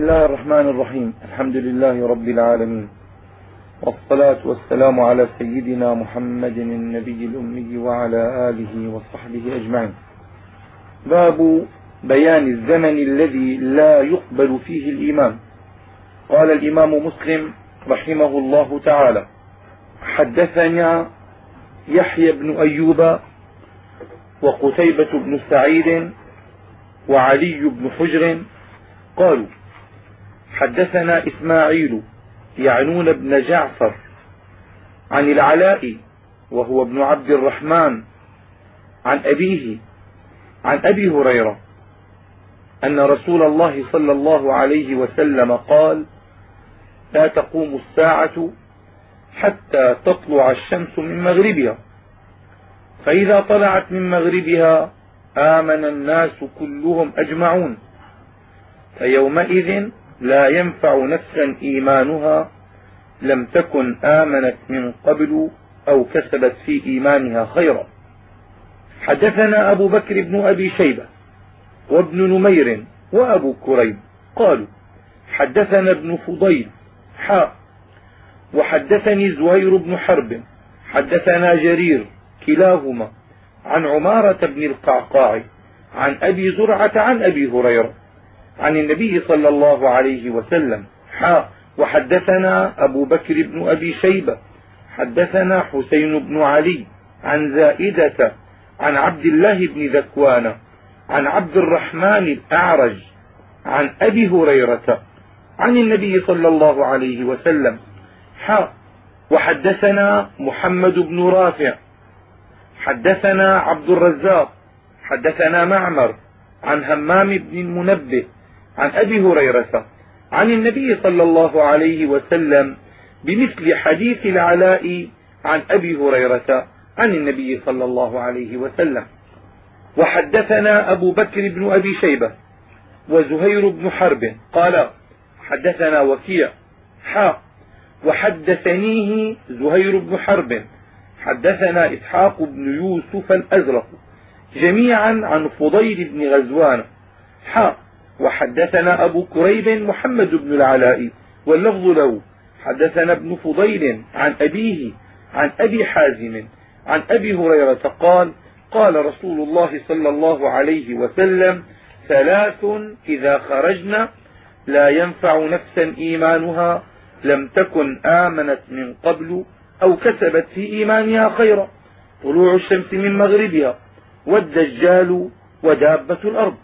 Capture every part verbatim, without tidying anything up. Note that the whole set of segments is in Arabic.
الله الرحمن الرحيم. الحمد لله رب العالمين، والصلاة والسلام على سيدنا محمد النبي الأمي وعلى آله وصحبه أجمعين. باب بيان الزمن الذي لا يقبل فيه الإيمان. قال الإمام مسلم رحمه الله تعالى: حدثنا يحيى بن أيوب وقتيبة بن سعيد وعلي بن حجر قالوا: حدثنا إسماعيل يعنون بن جعفر عن العلاء وهو ابن عبد الرحمن عن أبيه عن أبي هريرة أن رسول الله صلى الله عليه وسلم قال: لا تقوم الساعة حتى تطلع الشمس من مغربها، فإذا طلعت من مغربها آمن الناس كلهم أجمعون، فيومئذ لا ينفع نفسا إيمانها لم تكن آمنت من قبل أو كسبت في إيمانها خيرا. حدثنا أبو بكر بن أبي شيبة وابن نمير وأبو كريب قالوا: حدثنا ابن فضيل حاء وحدثني زهير بن حرب حدثنا جرير كلاهما عن عمارة بن القعقاع عن أبي زرعة عن أبي هريرة عن النبي صلى الله عليه وسلم حاء وحدثنا أبو بكر بن أبي شيبة حدثنا حسين بن علي عن زائدة عن عبد الله بن ذكوان عن عبد الرحمن الأعرج عن أبي هريرة عن النبي صلى الله عليه وسلم حاء وحدثنا محمد بن رافع حدثنا عبد الرزاق حدثنا معمر عن همام بن المنبه عن أبي هريرة عن النبي صلى الله عليه وسلم بمثل حديث العلاء عن أبي هريرة عن النبي صلى الله عليه وسلم. وحدثنا أبو بكر بن أبي شيبة وزهير بن حرب قال: حدثنا وكيع حاء وحدثنيه زهير بن حرب حدثنا إسحاق بن يوسف الأزرق جميعا عن فضيل بن غزوان حاء وحدثنا أبو كريب محمد بن العلاء واللفظ له حدثنا ابن فضيل عن أبيه عن أبي حازم عن أبي هريرة قال: قال رسول الله صلى الله عليه وسلم: ثلاث إذا خرجن لا ينفع نفسا إيمانها لم تكن آمنت من قبل أو كسبت في إيمانها خيرا: طلوع الشمس من مغربها، والدجال، ودابة الأرض.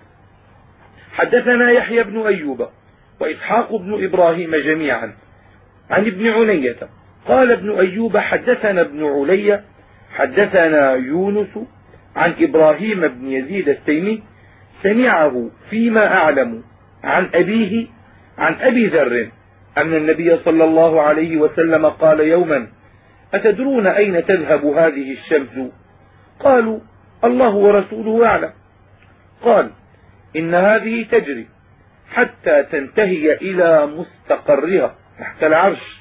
حدثنا يحيى بن أيوب وإسحاق بن إبراهيم جميعا عن ابن علية قال ابن أيوب: حدثنا ابن علي حدثنا يونس عن إبراهيم بن يزيد التيمي سمعه فيما أعلم عن أبيه عن أبي ذر أن النبي صلى الله عليه وسلم قال يوما: أتدرون أين تذهب هذه الشمس؟ قالوا: الله ورسوله أعلم. قال: إن هذه تجري حتى تنتهي إلى مستقرها تحت العرش،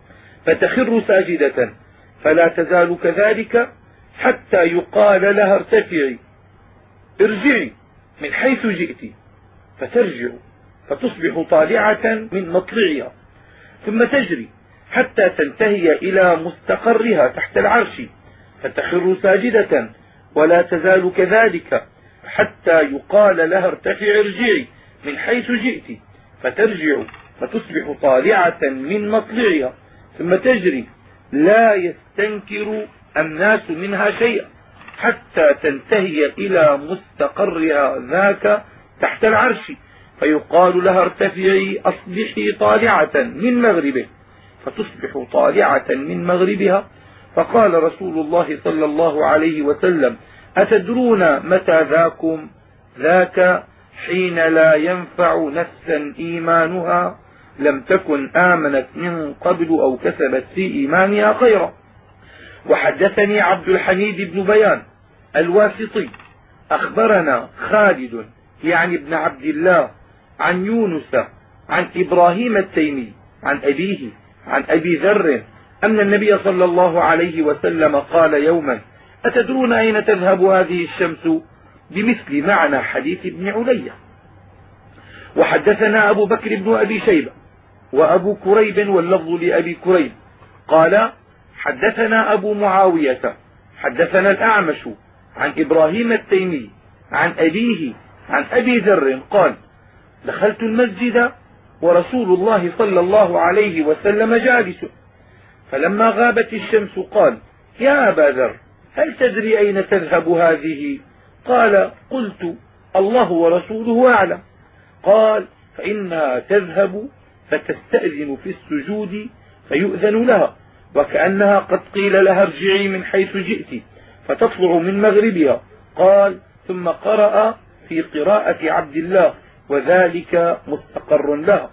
فتخر ساجدة، فلا تزال كذلك حتى يقال لها: ارتفعي، ارجعي من حيث جئت، فترجع فتصبح طالعة من مطلعها، ثم تجري حتى تنتهي إلى مستقرها تحت العرش، فتخر ساجدة، ولا تزال كذلك حتى يقال لها: ارتفعي، ارجعي من حيث جئت، فترجع فتصبح طالعة من مطلعها، ثم تجري، لا يستنكر الناس منها شيئا حتى تنتهي إلى مستقرها ذاك تحت العرش، فيقال لها: ارتفعي، أصبحي طالعة من مغربه، فتصبح طالعة من مغربها. فقال رسول الله صلى الله عليه وسلم: أتدرون متى ذاكم؟ ذاك حين لا ينفع نفسا إيمانها لم تكن آمنت من قبل أو كسبت في إيمانها خيرا. وحدثني عبد الحميد بن بيان الواسطي أخبرنا خالد يعني ابن عبد الله عن يونس عن إبراهيم التيمي عن أبيه عن أبي ذر أن النبي صلى الله عليه وسلم قال يوما: أتدرون أين تذهب هذه الشمس؟ بمثل معنى حديث ابن علي. وحدثنا أبو بكر بن أبي شيبة وأبو كريب واللفظ لأبي كريب قال حدثنا أبو معاوية حدثنا الأعمش عن إبراهيم التيمي عن أبيه عن أبي ذر قال دخلت المسجد ورسول الله صلى الله عليه وسلم جالس، فلما غابت الشمس قال يا أبا ذر هل تدري أين تذهب هذه؟ قال قلت الله ورسوله أعلم. قال فإنها تذهب فتستأذن في السجود فيؤذن لها، وكأنها قد قيل لها ارجعي من حيث جئت، فتطلع من مغربها. قال ثم قرأ في قراءة عبد الله وذلك مستقر لها.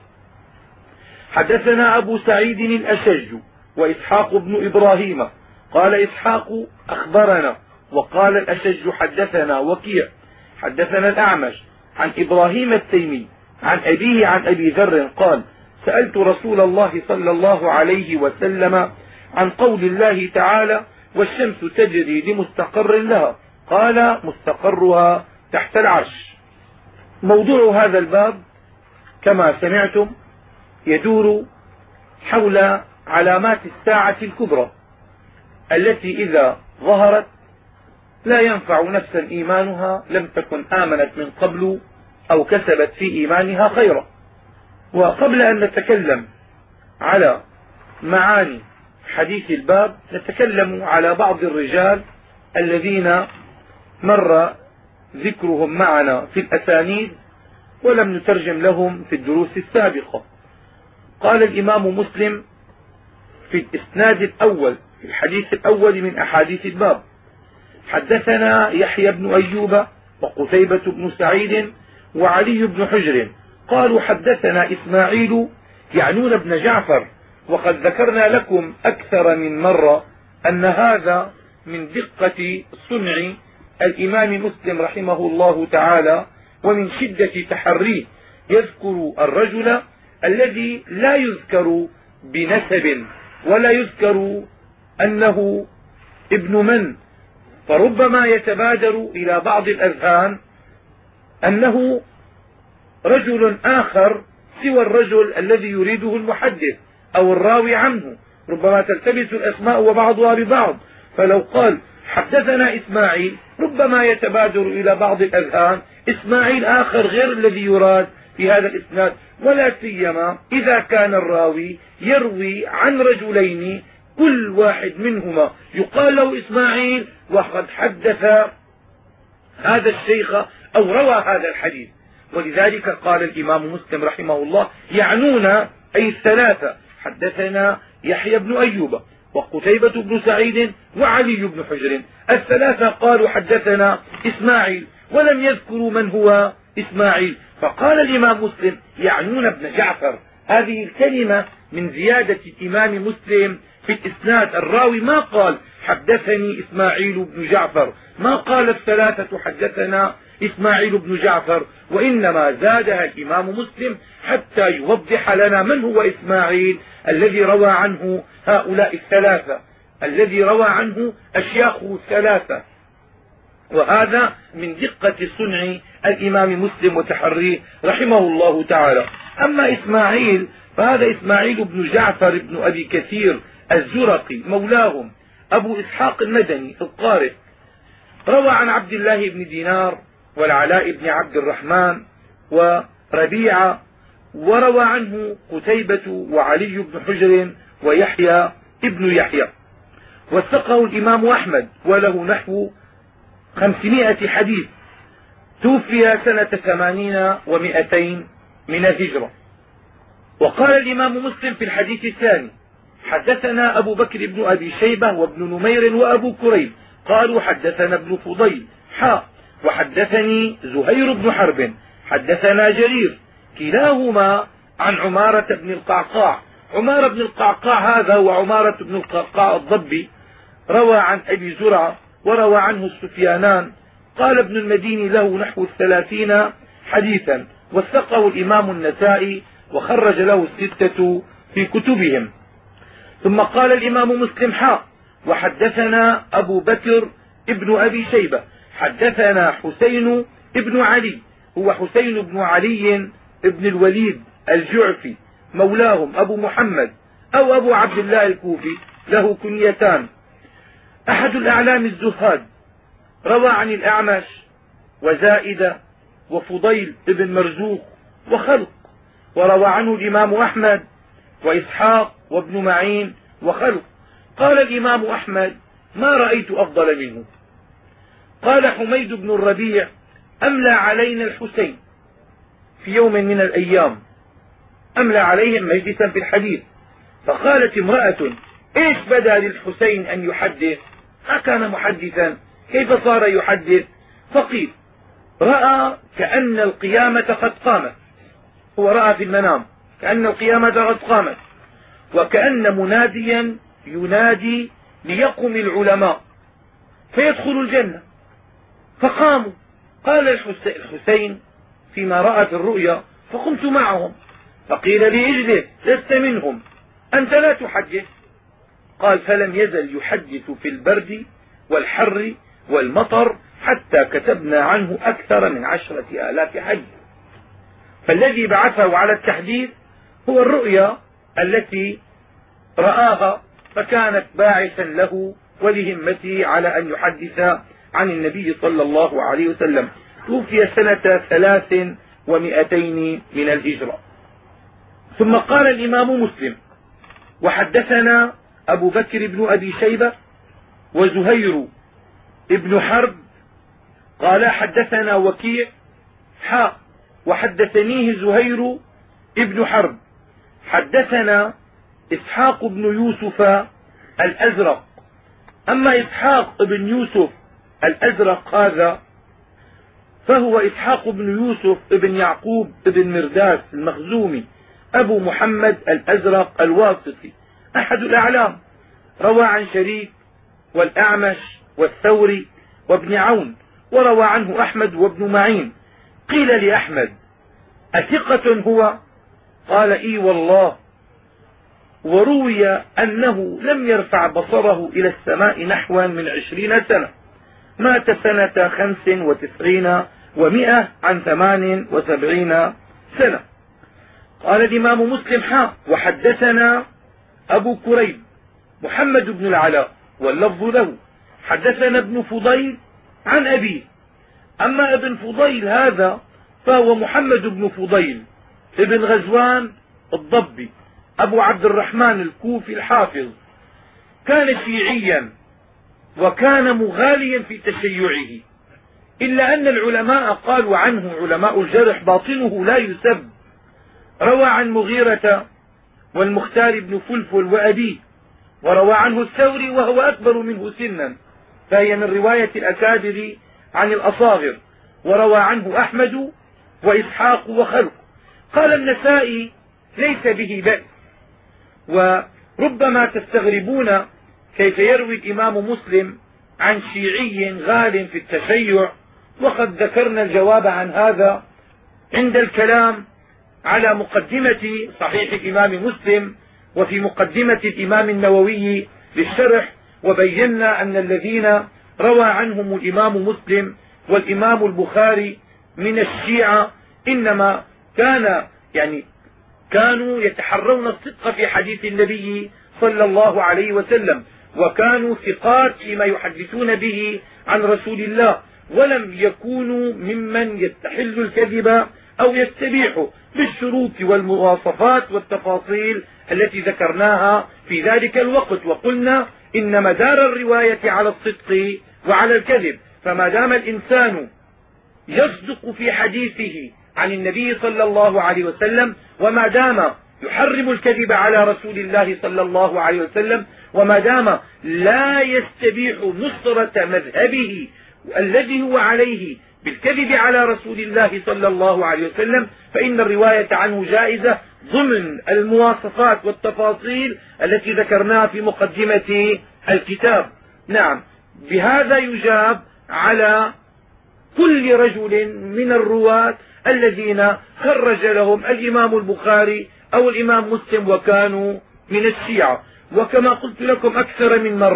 حدثنا أبو سعيد الأشج وإسحاق بن إبراهيم قال إسحاق أخبرنا وقال الأشج حدثنا وكيع حدثنا الأعمش عن إبراهيم التيمي عن أبيه عن أبي ذر قال سألت رسول الله صلى الله عليه وسلم عن قول الله تعالى والشمس تجري لمستقر لها، قال مستقرها تحت العرش. موضوع هذا الباب كما سمعتم يدور حول علامات الساعة الكبرى التي إذا ظهرت لا ينفع نفسا إيمانها لم تكن آمنت من قبل أو كسبت في إيمانها خيرا. وقبل أن نتكلم على معاني حديث الباب نتكلم على بعض الرجال الذين مر ذكرهم معنا في الأسانيد ولم نترجم لهم في الدروس السابقة. قال الإمام مسلم في الإسناد الأول في الحديث الأول من أحاديث الباب حدثنا يحيى بن أيوب وقتيبة بن سعيد وعلي بن حجر قالوا حدثنا إسماعيل يعنون بن جعفر، وقد ذكرنا لكم أكثر من مرة أن هذا من دقة صنع الإمام مسلم رحمه الله تعالى ومن شدة تحريه، يذكر الرجل الذي لا يذكر بنسب ولا يذكر أنه ابن من، فربما يتبادر إلى بعض الأذهان أنه رجل آخر سوى الرجل الذي يريده المحدث أو الراوي عنه، ربما تلتبس الأسماء وبعضها ببعض، فلو قال حدثنا إسماعيل ربما يتبادر إلى بعض الأذهان إسماعيل آخر غير الذي يراد في هذا الإسناد، ولا سيما إذا كان الراوي يروي عن رجلين كل واحد منهما يقال له إسماعيل وقد حدث هذا الشيخ أو روى هذا الحديث. ولذلك قال الإمام مسلم رحمه الله يعنون أي الثلاثة، حدثنا يحيى بن أيوب وقتيبة بن سعيد وعلي بن حجر، الثلاثة قالوا حدثنا إسماعيل ولم يذكروا من هو إسماعيل، فقال الإمام مسلم يعنون ابن جعفر. هذه الكلمة من زيادة الإمام مسلم في الإسناد، الراوي ما قال حدثني إسماعيل بن جعفر، ما قال الثلاثة حدثنا إسماعيل بن جعفر، وإنما زادها الإمام مسلم حتى يوضح لنا من هو إسماعيل الذي روى عنه هؤلاء الثلاثة، الذي روى عنه أشياخه الثلاثة. وهذا من دقة صنع الإمام مسلم وتحريه رحمه الله تعالى. أما إسماعيل فهذا إسماعيل بن جعفر بن أبي كثير الزرقي مولاهم أبو إسحاق المدني القارئ، روى عن عبد الله بن دينار والعلاء بن عبد الرحمن وربيعة، وروى عنه قتيبة وعلي بن حجر ويحيى ابن يحيى، وثقه الإمام أحمد وله نحو خمسمائة حديث، توفي سنة ثمانين ومائتين من الهجرة. وقال الإمام مسلم في الحديث الثاني حدثنا أبو بكر بن أبي شيبة وابن نمير وأبو كريب قالوا حدثنا ابن فضيل حاء وحدثني زهير بن حرب حدثنا جرير كلاهما عن عمارة بن القعقاع. عمارة بن القعقاع هذا وعمارة بن القعقاع الضبي روى عن أبي زرعة وروى عنه السفيانان. قال ابن المديني له نحو الثلاثين حديثا، وثقه الإمام النسائي وخرج له الستة في كتبهم. ثم قال الإمام مسلم حاء وحدثنا أبو بكر ابن أبي شيبة حدثنا حسين ابن علي، هو حسين بن علي ابن الوليد الجعفي مولاهم أبو محمد أو أبو عبد الله الكوفي له كنيتان. أحد الأعلام الزهاد روى عن الأعمش وزائدة وفضيل ابن مرزوق وخلق، وروى عنه الإمام أحمد وإسحاق وابن معين وخلق. قال الإمام أحمد: ما رأيت أفضل منه. قال حميد بن الربيع: أملى علينا الحسين في يوم من الأيام، أملى عليهم مجلسا في الحديث، فقالت امرأة: ايش بدا للحسين أن يحدث؟ ما كان محدثا، كيف صار يحدث؟ فقيل: رأى كأن القيامة قد قامت. هو رأى في المنام كأن القيامة قد قامت، وكأن مناديا ينادي ليقم العلماء فيدخل الجنة، فقاموا. قال الحسين فيما رأى في الرؤيا: فقمت معهم، فقيل لي: اجلس، لست منهم، أنت لا تحدث. قال: فلم يزل يحدث في البرد والحر والمطر حتى كتبنا عنه أكثر من عشرة آلاف حديث. فالذي بعثه على التحديث هو الرؤيا التي رآها، فكانت باعثا له ولهمته على أن يحدث عن النبي صلى الله عليه وسلم. توفي سنة ثلاث ومئتين من الهجرة. ثم قال الإمام مسلم: وحدثنا أبو بكر بن أبي شيبة وزهير ابن حرب قال حدثنا وكيع حاء وحدثنيه زهير ابن حرب حدثنا إسحاق بن يوسف الأزرق. أما إسحاق بن يوسف الأزرق هذا فهو إسحاق بن يوسف بن يعقوب بن مرداس المخزومي أبو محمد الأزرق الواسطي، أحد الأعلام، روى عن شريك والأعمش والثوري وابن عون، وروى عنه أحمد وابن معين. قيل لأحمد: أثقة هو؟ قال: إي والله. وروي أنه لم يرفع بصره إلى السماء نحوا من عشرين سنة، مات سنة خمس وتسعين ومئة عن ثمان وسبعين سنة. قال الإمام مسلم: حا وحدثنا أبو كريب محمد بن العلاء واللفظ له، حدثنا ابن فضيل عن أبيه. أما ابن فضيل هذا فهو محمد بن فضيل ابن غزوان الضبي أبو عبد الرحمن الكوفي الحافظ، كان شيعيا وكان مغاليا في تشيعه، إلا أن العلماء قالوا عنه علماء الجرح: باطنه لا يسب. روى عن مغيرة والمختار بن فلفل وأبيه، وروى عنه الثوري وهو أكبر منه سنا، فهي من رواية الأكابر عن الأصاغر، وروى عنه أحمد وإسحاق وخلق. قال النسائي: ليس به بأس. وربما تستغربون كيف يروي الإمام مسلم عن شيعي غال في التشيع، وقد ذكرنا الجواب عن هذا عند الكلام على مقدمة صحيح الإمام مسلم وفي مقدمة الإمام النووي للشرح، وبينا أن الذين روى عنهم الإمام مسلم والإمام البخاري من الشيعة إنما كان يعني كانوا يتحرون الصدق في حديث النبي صلى الله عليه وسلم، وكانوا ثقات فيما يحدثون به عن رسول الله، ولم يكونوا ممن يستحل الكذب أو يستبيح بالشروط والمواصفات والتفاصيل التي ذكرناها في ذلك الوقت. وقلنا إن مدار الرواية على الصدق وعلى الكذب، فما دام الإنسان يصدق في حديثه عن النبي صلى الله عليه وسلم، وما دام يحرم الكذب على رسول الله صلى الله عليه وسلم، وما دام لا يستبيح نصرة مذهبه الذي هو عليه بالكذب على رسول الله صلى الله عليه وسلم، فإن الرواية عنه جائزة ضمن المواصفات والتفاصيل التي ذكرناها في مقدمة الكتاب. نعم، بهذا يجاب على كل رجل من الرواة الذين خرج لهم الإمام البخاري أو الإمام مسلم وكانوا من الشيعة. وكما قلت لكم أكثر من مرة،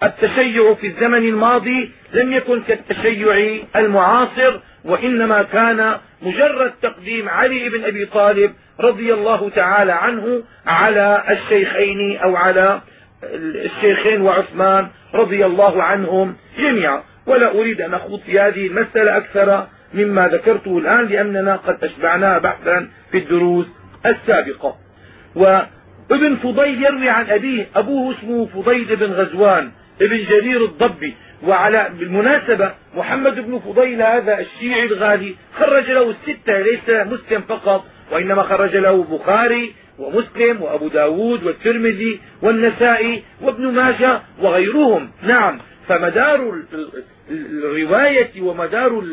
التشيع في الزمن الماضي لم يكن كالتشيع المعاصر، وإنما كان مجرد تقديم علي بن أبي طالب رضي الله تعالى عنه على الشيخين أو على الشيخين وعثمان رضي الله عنهم جميعا. ولا أريد أن أخوض في هذه المسألة أكثر مما ذكرته الآن، لأننا قد أشبعناها بحثا في الدروس السابقة. وابن فضيل يروي عن أبيه، أبوه اسمه فضيل بن غزوان ابن جرير الضبي. وعلى بالمناسبة محمد بن فضيل هذا الشيعي الغالي خرج له الستة، ليس مسلم فقط، وإنما خرج له بخاري ومسلم وأبو داود والترمذي والنسائي وابن ماجه وغيرهم. نعم، فمدار الرواية ومدار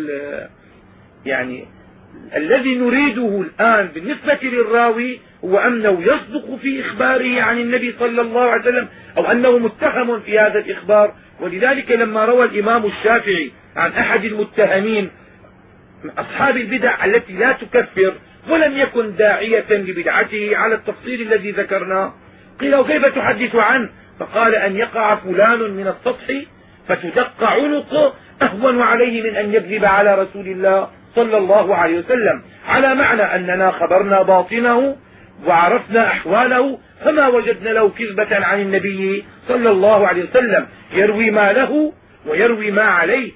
يعني الذي نريده الآن بالنسبة للراوي هو أنه يصدق في إخباره عن النبي صلى الله عليه وسلم، أو أنه متهم في هذا الإخبار. ولذلك لما روى الإمام الشافعي عن أحد المتهمين من أصحاب البدع التي لا تكفر ولم يكن داعية لبدعته على التفصيل الذي ذكرناه، قيل كيف تحدث عنه؟ فقال أن يقع فلان من السطح فتدق عنقه أهون عليه من أن يكذب على رسول الله صلى الله عليه وسلم، على معنى أننا خبرنا باطنه وعرفنا أحواله فما وجدنا له كذبة عن النبي صلى الله عليه وسلم، يروي ما له ويروي ما عليه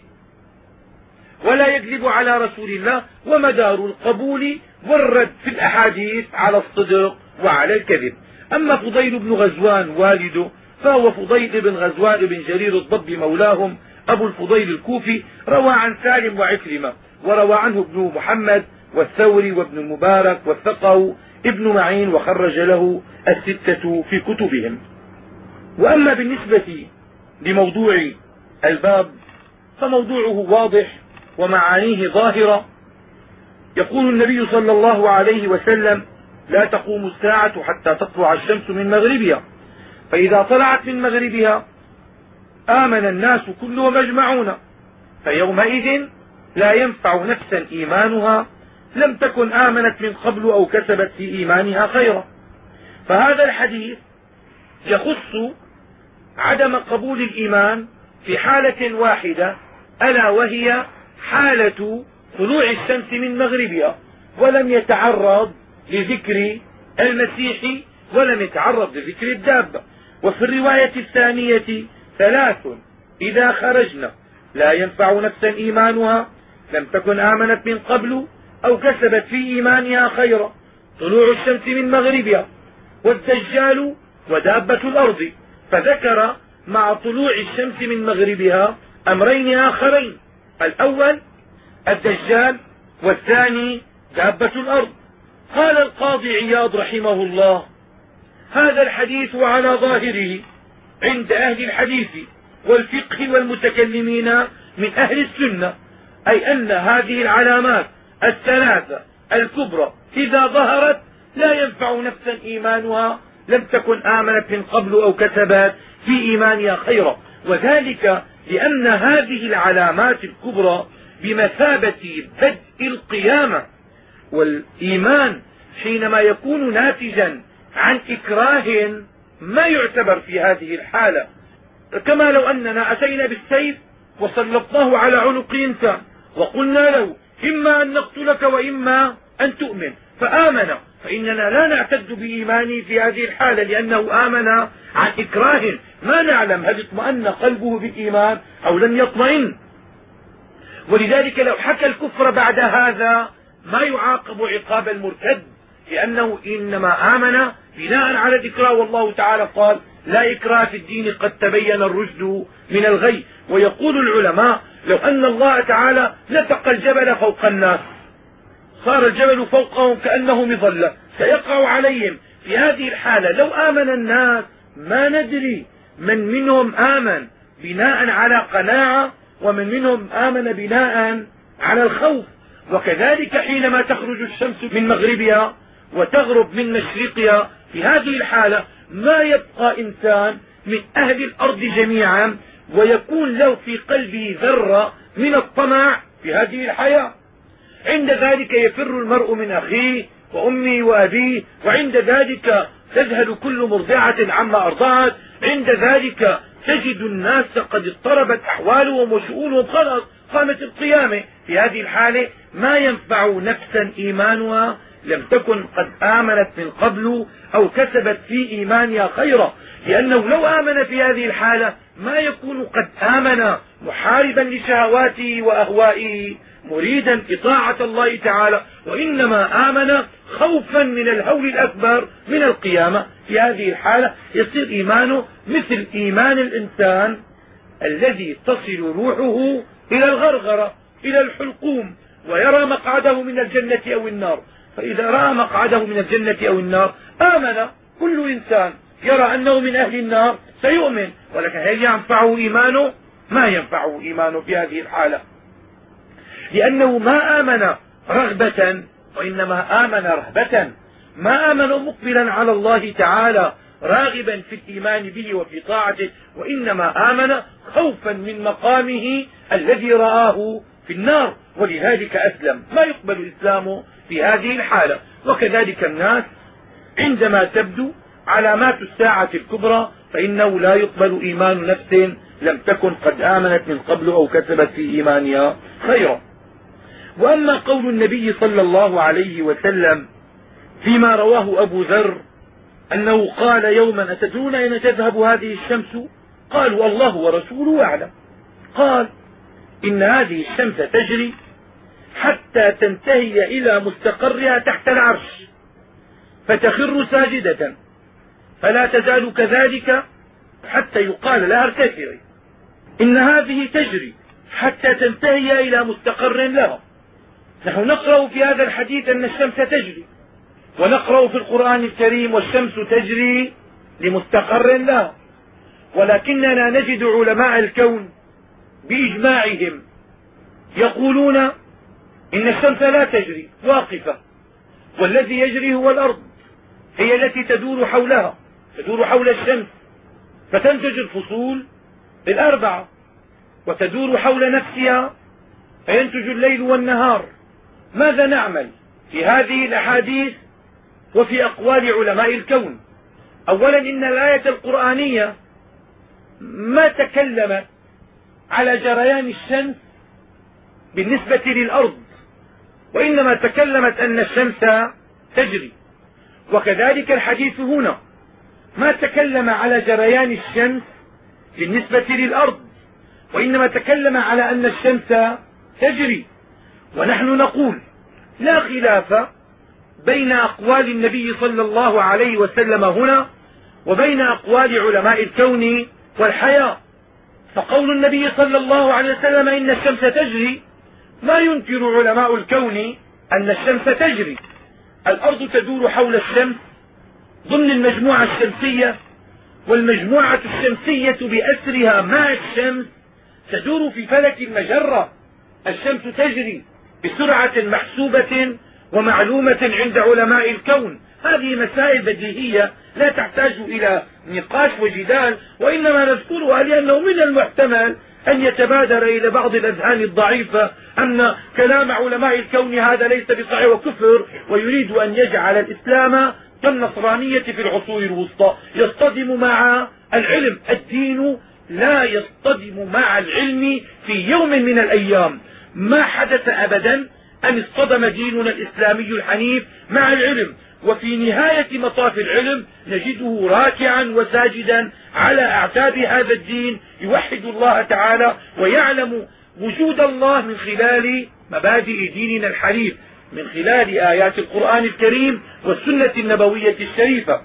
ولا يكذب على رسول الله. ومدار القبول والرد في الأحاديث على الصدق وعلى الكذب. أما فضيل بن غزوان والده فهو فضيل بن غزوان بن جرير الضبي مولاهم أبو الفضيل الكوفي، روى عن سالم وعكرمة، وروى عنه ابن محمد والثوري وابن المبارك وثقه ابن معين، وخرج له الستة في كتبهم. وأما بالنسبة لموضوع الباب فموضوعه واضح ومعانيه ظاهرة. يقول النبي صلى الله عليه وسلم: لا تقوم الساعة حتى تطلع الشمس من مغربها، فإذا طلعت من مغربها آمن الناس كلهم أجمعون، فيومئذ لا ينفع نفسا إيمانها لم تكن آمنت من قبل أو كسبت في إيمانها خيرا. فهذا الحديث يخص عدم قبول الإيمان في حالة واحدة، ألا وهي حالة طلوع الشمس من مغربها، ولم يتعرض لذكر المسيح ولم يتعرض لذكر الدابة. وفي الرواية الثانية: ثلاث إذا خرجنا لا ينفع نفسا إيمانها لم تكن آمنت من قبل أو كسبت في إيمانها خيرا: طلوع الشمس من مغربها، والدجال، ودابة الأرض. فذكر مع طلوع الشمس من مغربها أمرين آخرين: الأول الدجال، والثاني دابة الأرض. قال القاضي عياض رحمه الله: هذا الحديث على ظاهره عند أهل الحديث والفقه والمتكلمين من أهل السنة، أي أن هذه العلامات الثلاثة الكبرى إذا ظهرت لا ينفع نفسا إيمانها لم تكن آمنت من قبل أو كسبت في إيمانها خيرا. وذلك لأن هذه العلامات الكبرى بمثابة بدء القيامة، والإيمان حينما يكون ناتجا عن إكراه ما يعتبر في هذه الحالة، كما لو أننا أتينا بالسيف وسلطناه على عنق إنسان وقلنا له: إما أن نقتلك وإما أن تؤمن، فآمن، فإننا لا نعتد بإيمانه في هذه الحالة، لأنه آمن عن إكراه ما نعلم هل اطمأن قلبه بالإيمان أو لم يطمئن. ولذلك لو حكى الكفر بعد هذا ما يعاقب عقاب المرتد، لأنه إنما آمن بناء على الإكراه. والله تعالى قال: لا إكراه في الدين قد تبين الرشد من الغي. ويقول العلماء: لو أن الله تعالى نتق الجبل فوق الناس صار الجبل فوقهم كأنه مظلة سيقع عليهم. في هذه الحالة لو آمن الناس ما ندري من منهم آمن بناء على قناعة ومن منهم آمن بناء على الخوف. وكذلك حينما تخرج الشمس من مغربها وتغرب من مشرقها، في هذه الحالة ما يبقى إنسان من أهل الأرض جميعا ويكون له في قلبه ذرة من الطمع في هذه الحياة. عند ذلك يفر المرء من أخيه وأمه وأبيه، وعند ذلك تذهل كل مرضعة عما أرضعت، عند ذلك تجد الناس قد اضطربت أحوالهم وشؤونهم، خلاص قامت القيامة. في هذه الحالة ما ينفع نفسا إيمانها لم تكن قد آمنت من قبل أو كسبت في إيمانها خيرا، لأنه لو آمن في هذه الحالة ما يكون قد آمن محاربا لشهواته وأهوائه مريدا إطاعة الله تعالى، وإنما آمن خوفا من الهول الأكبر من القيامة. في هذه الحالة يصير إيمانه مثل إيمان الإنسان الذي تصل روحه إلى الغرغرة، إلى الحلقوم، ويرى مقعده من الجنة أو النار. فإذا رأى مقعده من الجنة أو النار آمن. كل إنسان يرى أنه من أهل النار سيؤمن، ولكن هل ينفعه إيمانه؟ ما ينفعه إيمانه في هذه الحالة، لأنه ما آمن رغبة وإنما آمن رهبة، ما آمن مقبلا على الله تعالى راغبا في الإيمان به وفي طاعته، وإنما آمن خوفا من مقامه الذي رآه في النار، ولذلك أسلم. ما يقبل إسلامه في هذه الحالة. وكذلك الناس عندما تبدو علامات الساعة الكبرى فإنه لا يقبل إيمان نفس لم تكن قد آمنت من قبل أو كسبت في إيمانها خيرا. وأما قول النبي صلى الله عليه وسلم فيما رواه أبو ذر أنه قال يوما: أتدرون أين تذهب هذه الشمس؟ قالوا: الله ورسوله أعلم. قال: إن هذه الشمس تجري حتى تنتهي إلى مستقرها تحت العرش فتخر ساجدة، فلا تزال كذلك حتى يقال لها ارتفعي. إن هذه تجري حتى تنتهي إلى مستقر لها. نحن نقرأ في هذا الحديث أن الشمس تجري، ونقرأ في القرآن الكريم والشمس تجري لمستقر لها، ولكننا نجد علماء الكون بإجماعهم يقولون إن الشمس لا تجري، واقفة، والذي يجري هو الأرض، هي التي تدور حولها، تدور حول الشمس فتنتج الفصول الأربعة، وتدور حول نفسها فينتج الليل والنهار. ماذا نعمل في هذه الأحاديث وفي أقوال علماء الكون؟ أولا، إن الآية القرآنية ما تكلمت على جريان الشمس بالنسبة للأرض، وإنما تكلمت أن الشمس تجري. وكذلك الحديث هنا ما تكلم على جريان الشمس بالنسبة للأرض، وإنما تكلم على أن الشمس تجري. ونحن نقول لا خلاف بين أقوال النبي صلى الله عليه وسلم هنا وبين أقوال علماء الكون والحياة. فقول النبي صلى الله عليه وسلم إن الشمس تجري ما ينكر علماء الكون أن الشمس تجري. الأرض تدور حول الشمس ضمن المجموعة الشمسية، والمجموعة الشمسية بأسرها مع الشمس تدور في فلك المجرة. الشمس تجري بسرعة محسوبة ومعلومة عند علماء الكون. هذه مسائل بديهية لا تحتاج إلى نقاش وجدال، وإنما نذكرها لأنه من المحتمل أن يتبادر إلى بعض الأذهان الضعيفة أن كلام علماء الكون هذا ليس بصحيح وكفر، ويريد أن يجعل الإسلام كالنصرانية في العصور الوسطى يصطدم مع العلم. الدين لا يصطدم مع العلم في يوم من الأيام. ما حدث أبدا أن اصطدم ديننا الإسلامي الحنيف مع العلم، وفي نهاية مطاف العلم نجده راكعا وساجدا على أعتاب هذا الدين، يوحد الله تعالى ويعلم وجود الله من خلال مبادئ ديننا الحنيف، من خلال آيات القرآن الكريم والسنة النبوية الشريفة.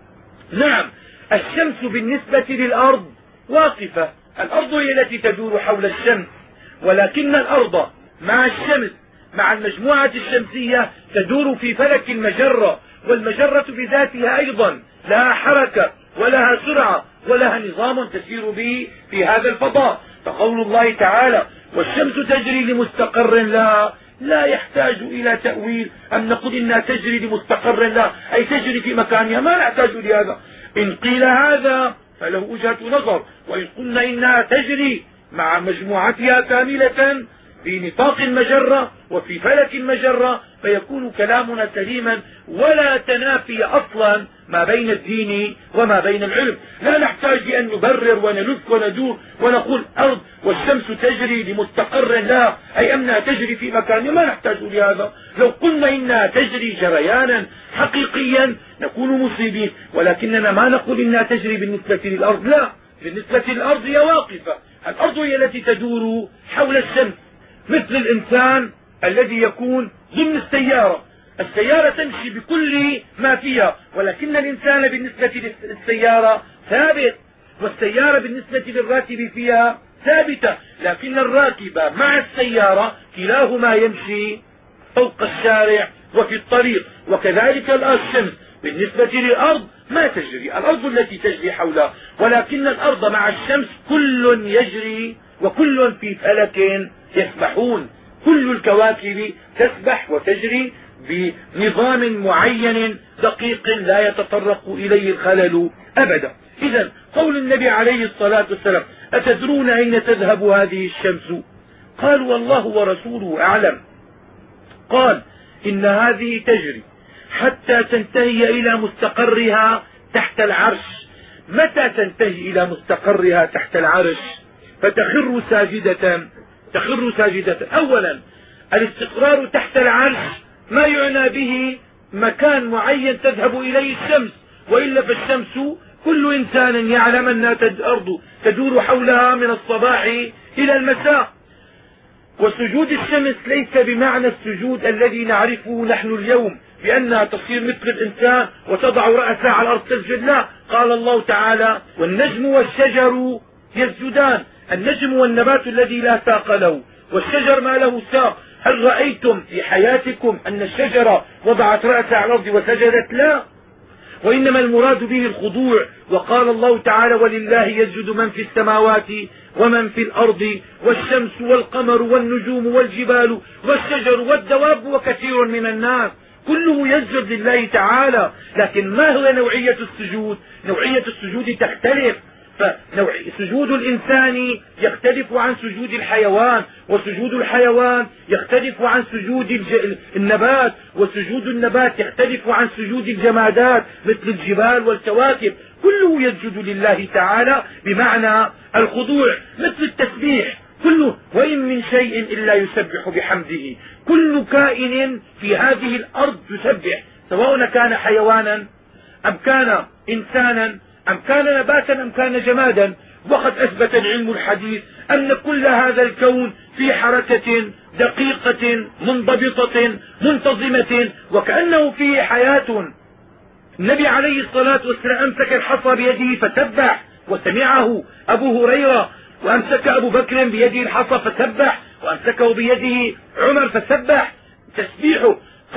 نعم، الشمس بالنسبة للأرض واقفة، الأرض هي التي تدور حول الشمس، ولكن الأرض مع الشمس مع المجموعة الشمسية تدور في فلك المجرة، والمجرة بذاتها أيضا لها حركة ولها سرعة ولها نظام تسير به في هذا الفضاء. فقول الله تعالى والشمس تجري لمستقر لها لا يحتاج إلى تأويل أن نقول إنها تجري لمستقر لها أي تجري في مكانها، ما نحتاج لهذا. إن قيل هذا فله وجهة نظر، وإن قلنا إنها تجري مع مجموعتها كاملة في نطاق المجرة وفي فلك المجرة، فيكون كلامنا سليما ولا تنافي أصلا ما بين الدين وما بين العلم. لا نحتاج لأن نبرر ونلف وندور ونقول أرض والشمس تجري لمستقر لها، أي أنها تجري في مكان، ما نحتاج لهذا. لو قلنا إنها تجري جريانا حقيقيا نكون مصيبين، ولكننا ما نقول إنها تجري بالنسبة للأرض، لا، بالنسبة للأرض هي واقفة. الأرض هي التي تدور حول الشمس، مثل الإنسان الذي يكون ضمن السيارة. السيارة تمشي بكل ما فيها، ولكن الإنسان بالنسبة للسيارة ثابت، والسيارة بالنسبة للراكب فيها ثابتة، لكن الراكب مع السيارة كلاهما يمشي فوق الشارع وفي الطريق. وكذلك الشمس بالنسبة للأرض ما تجري، الأرض التي تجري حولها، ولكن الأرض مع الشمس كل يجري وكل في فلك يسبحون. كل الكواكب تسبح وتجري بنظام معين دقيق لا يتطرق إليه الخلل أبدا. إذا قول النبي عليه الصلاة والسلام أتدرون أين تذهب هذه الشمس؟ قالوا والله ورسوله أعلم. قال إن هذه تجري حتى تنتهي إلى مستقرها تحت العرش. متى تنتهي إلى مستقرها تحت العرش؟ فتخر ساجدة. تخر ساجدة. أولا الاستقرار تحت العرش ما يعنى به مكان معين تذهب إليه الشمس، وإلا فالشمس كل إنسان يعلم أن الأرض تدور حولها من الصباح إلى المساء. وسجود الشمس ليس بمعنى السجود الذي نعرفه نحن اليوم بأنها تصير مثل الإنسان وتضع رأسها على الأرض تسجد، لا. قال الله تعالى والنجم والشجر يسجدان. النجم والنبات الذي لا ساق له، والشجر ما له ساق. هل رأيتم في حياتكم أن الشجرة وضعت رأسها على الأرض وسجدت؟ لا، وإنما المراد به الخضوع. وقال الله تعالى ولله يسجد من في السماوات ومن في الأرض والشمس والقمر والنجوم والجبال والشجر والدواب وكثير من الناس، كله يسجد لله تعالى. لكن ما هو نوعية السجود؟ نوعية السجود تختلف. فسجود الإنسان يختلف عن سجود الحيوان، وسجود الحيوان يختلف عن سجود النبات، وسجود النبات يختلف عن سجود الجمادات مثل الجبال والكواكب. كله يسجد لله تعالى بمعنى الخضوع، مثل التسبيح. كله وإن من شيء إلا يسبح بحمده. كل كائن في هذه الأرض يسبح، سواء كان حيوانا أم كان إنسانا أم كان نباتا أم كان جمادا. وقد أثبت العلم الحديث أن كل هذا الكون في حركة دقيقة منضبطة منتظمة وكأنه فيه حياة. النبي عليه الصلاة والسلام أمسك الحصى بيده فسبح وسمعه أبو هريرة، وأمسك أبو بكر بيده الحصى فسبح، وأمسكه بيده عمر فسبح. تسبيحه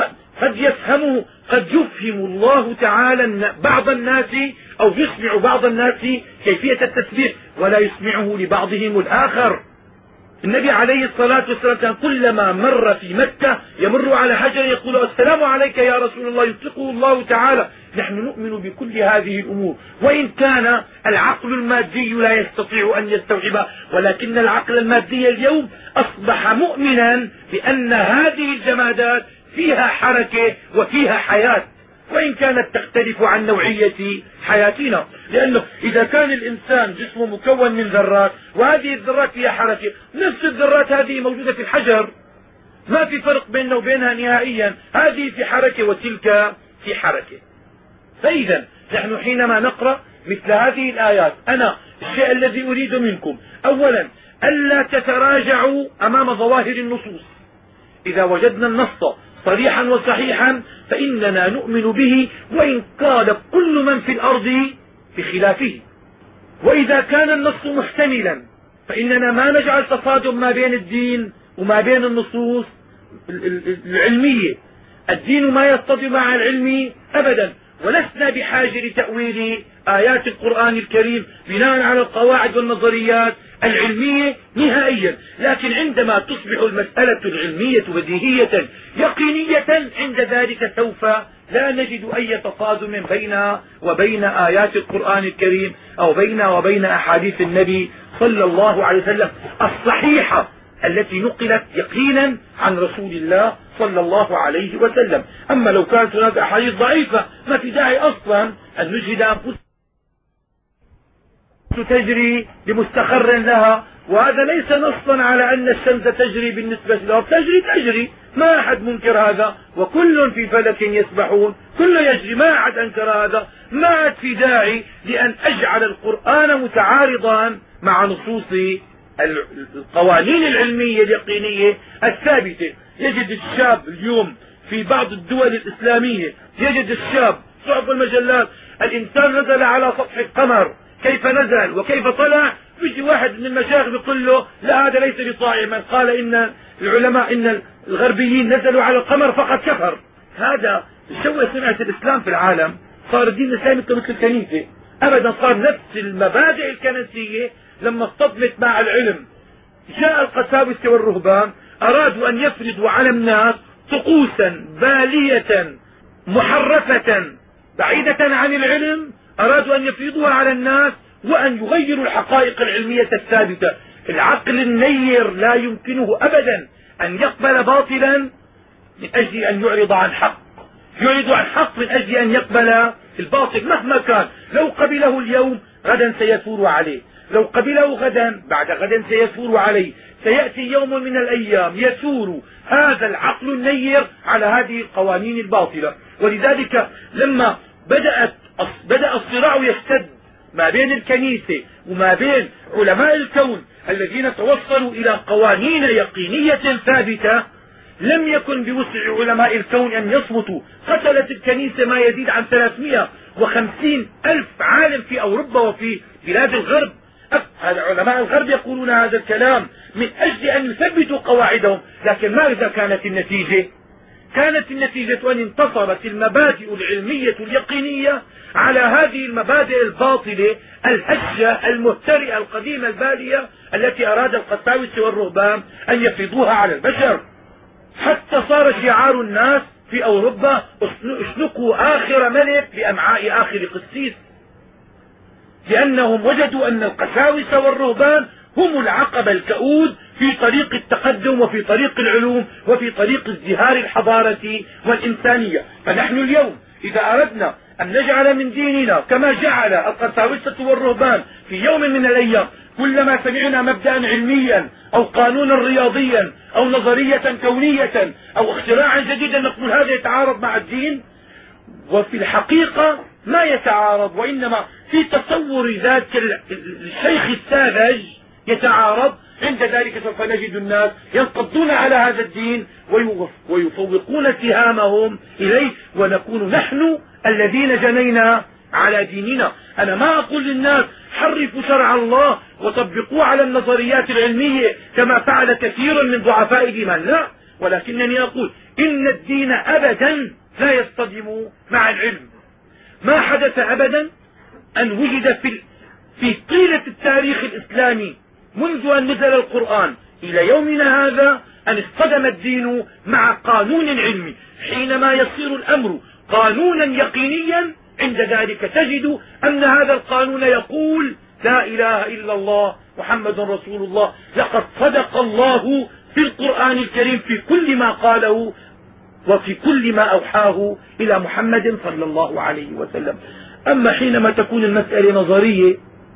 قد يفهمه قد يفهم الله تعالى بعض الناس أو يسمع بعض الناس كيفية التسبيح ولا يسمعه لبعضهم الآخر. النبي عليه الصلاة والسلام كان كلما مر في مكة يمر على حجر يقول السلام عليك يا رسول الله، يطلقه الله تعالى. نحن نؤمن بكل هذه الأمور، وإن كان العقل المادي لا يستطيع أن يستوعبها، ولكن العقل المادي اليوم أصبح مؤمنا بأن هذه الجمادات فيها حركة وفيها حياة، وإن كانت تختلف عن نوعية حياتنا. لأنه إذا كان الإنسان جسمه مكون من ذرات وهذه الذرات فيها حركة، نفس الذرات هذه موجودة في الحجر، ما في فرق بيننا وبينها نهائيا، هذه في حركة وتلك في حركة. فإذا نحن حينما نقرأ مثل هذه الآيات، أنا الشيء الذي أريد منكم أولا ألا تتراجعوا أمام ظواهر النصوص. إذا وجدنا النص صريحا وصحيحا فإننا نؤمن به، وإن قال كل من في الأرض بخلافه. وإذا كان النص محتملا فإننا ما نجعل تصادم ما بين الدين وما بين النصوص العلمية. الدين ما يصطدم مع العلم أبدا، ولسنا بحاجة لتأويل آيات القرآن الكريم بناء على القواعد والنظريات العلمية نهائيا. لكن عندما تصبح المسألة العلمية بديهية يقينية، عند ذلك سوف لا نجد أي تصادم بين وبين آيات القرآن الكريم أو بين وبين أحاديث النبي صلى الله عليه وسلم الصحيحة التي نقلت يقينا عن رسول الله صلى الله عليه وسلم. أما لو كانت هناك أحاديث ضعيفة ما في داعي أصلا أن نجهد أنفسنا تجري بمستقر لها، وهذا ليس نصا على أن الشمس تجري بالنسبة لها، تجري تجري ما أحد منكر هذا، وكل في فلك يسبحون، كل يجري ما أحد أنكر هذا. ما عاد في داعي لأن أجعل القرآن متعارضا مع نصوص القوانين العلمية اليقينية الثابتة. يجد الشاب اليوم في بعض الدول الإسلامية، يجد الشاب صحف المجلات، الإنسان نزل على سطح القمر، كيف نزل وكيف طلع، يجي واحد من المشايخ يقول له لا هذا ليس بصحيح، من قال إن العلماء إن الغربيين نزلوا على القمر فقد كفر. هذا شوه سمعة الإسلام في العالم، صار الدين الإسلامي مثل الكنيسة أبدا، صار نفس المبادئ الكنسية لما اصطدمت مع العلم. جاء القساوسة والرهبان أرادوا أن يفرضوا على الناس طقوسا بالية محرفة بعيدة عن العلم، أرادوا أن يفرضوها على الناس وأن يغيروا الحقائق العلمية الثابتة. العقل النير لا يمكنه أبدا أن يقبل باطلا من أجل أن يعرض عن حق، يعرض عن حق من أجل أن يقبل الباطل مهما كان. لو قبله اليوم غدا سيثور عليه، لو قبله غدا بعد غدا سيثور عليه. سيأتي يوم من الأيام يثور هذا العقل النير على هذه القوانين الباطلة. ولذلك لما بدأت بدأ الصراع يشتد ما بين الكنيسة وما بين علماء الكون الذين توصلوا إلى قوانين يقينية ثابتة، لم يكن بوسع علماء الكون أن يصمتوا. قتلت الكنيسة ما يزيد عن ثلاثمائة وخمسين ألف عالم في أوروبا وفي بلاد الغرب. علماء الغرب يقولون هذا الكلام من أجل أن يثبتوا قواعدهم، لكن ماذا كانت النتيجة؟ كانت النتيجة أن انتصرت المبادئ العلمية اليقينية على هذه المبادئ الباطلة الهشة المهترئة القديمة البالية التي أراد القساوسة والرهبان أن يفرضوها على البشر. حتى صار شعار الناس في أوروبا اشنقوا آخر ملك بأمعاء آخر قسيس، لأنهم وجدوا أن القساوسة والرهبان هم العقبة الكؤود في طريق التقدم وفي طريق العلوم وفي طريق ازدهار الحضارة والإنسانية. فنحن اليوم إذا أردنا أن نجعل من ديننا كما جعل القساوسة والرهبان في يوم من الأيام، كلما سمعنا مبدأ علميا أو قانونا رياضيا أو نظرية كونية أو اختراعا جديدا نقول هذا يتعارض مع الدين، وفي الحقيقة ما يتعارض، وإنما في تصور ذاك الشيخ الساذج يتعارض. عند ذلك سوف نجد الناس ينقضون على هذا الدين ويفوقون سهامهم إليه، ونكون نحن الذين جنينا على ديننا. أنا ما أقول للناس حرفوا شرع الله وطبقوه على النظريات العلمية كما فعل كثير من ضعفاء الإيمان، لا، ولكنني أقول إن الدين أبدا لا يصطدم مع العلم. ما حدث أبدا أن وجد في في طيلة التاريخ الإسلامي منذ أن نزل القرآن إلى يومنا هذا أن اصطدم الدين مع قانون علمي. حينما يصير الأمر قانونا يقينيا عند ذلك تجد أن هذا القانون يقول لا إله إلا الله محمد رسول الله. لقد صدق الله في القرآن الكريم في كل ما قاله وفي كل ما أوحاه إلى محمد صلى الله عليه وسلم. أما حينما تكون المسألة نظرية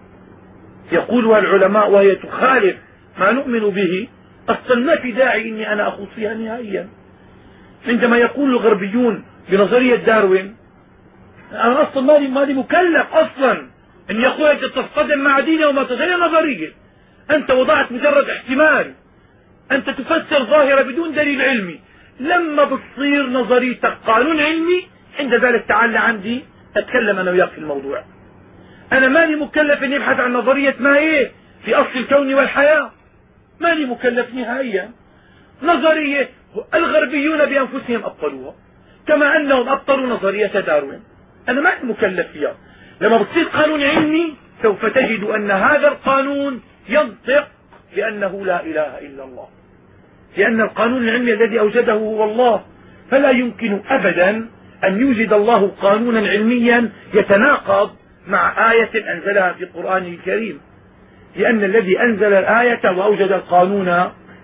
يقولها العلماء وهي تخالف ما نؤمن به، أصلا ما في داعي إني أنا أخوض فيها نهائيا. عندما يقول الغربيون بنظرية داروين، أنا أصلا مالي مالي مكلف أصلا أن يقول أنت تصطدم مع دينه وما تغير نظرية، أنت وضعت مجرد احتمال، أنت تفسر ظاهرة بدون دليل علمي. لما بتصير نظريتك قانون علمي عند ذلك تعال عندي أتكلم أنا وياك في الموضوع. أنا ماني مكلف أن يبحث عن نظرية ما إيه في أصل الكون والحياة، ماني مكلف نهائيا. نظرية الغربيون بأنفسهم أبطلوها كما أنهم أبطلوا نظرية داروين، أنا ماني مكلف فيها. لما بتصير قانون علمي سوف تجد أن هذا القانون ينطق بأنه لا إله إلا الله، لأن القانون العلمي الذي أوجده هو الله، فلا يمكن أبدا أن يوجد الله قانونا علميا يتناقض مع آية أنزلها في القرآن الكريم، لأن الذي أنزل الآية وأوجد القانون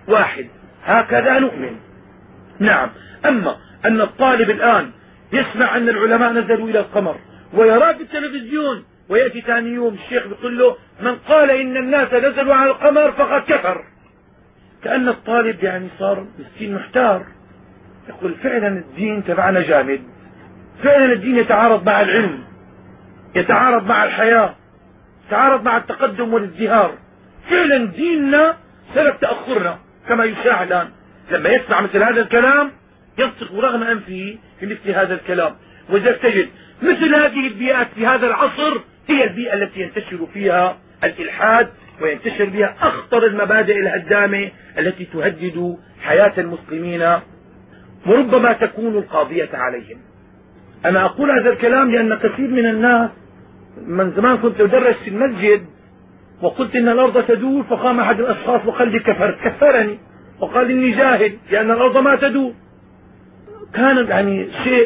واحد، هكذا نؤمن. نعم. أما أن الطالب الآن يسمع أن العلماء نزلوا إلى القمر ويراه في التلفزيون، ويأتي ثاني يوم الشيخ يقول له من قال إن الناس نزلوا على القمر فقد كفر، كأن الطالب يعني صار مسكين محتار، يقول فعلا الدين تبعنا جامد، فعلا الدين يتعارض مع العلم، يتعارض مع الحياة، يتعارض مع التقدم والازدهار، فعلا ديننا سبب تأخرنا كما يشاع الآن. لما يسمع مثل هذا الكلام ينطق رغم أنفه في مثل هذا الكلام. وإذا تجد مثل هذه البيئات في هذا العصر هي البيئة التي ينتشر فيها الإلحاد وينتشر بها أخطر المبادئ الهدامة التي تهدد حياة المسلمين وربما تكون القاضية عليهم. أنا أقول هذا الكلام لأن كثير من الناس، من زمان كنت أدرس في المسجد وقلت إن الأرض تدور، فقام أحد الأشخاص وقال لي كفرت، كفرني وقال إني جاهل لأن الأرض ما تدور. كان يعني شيء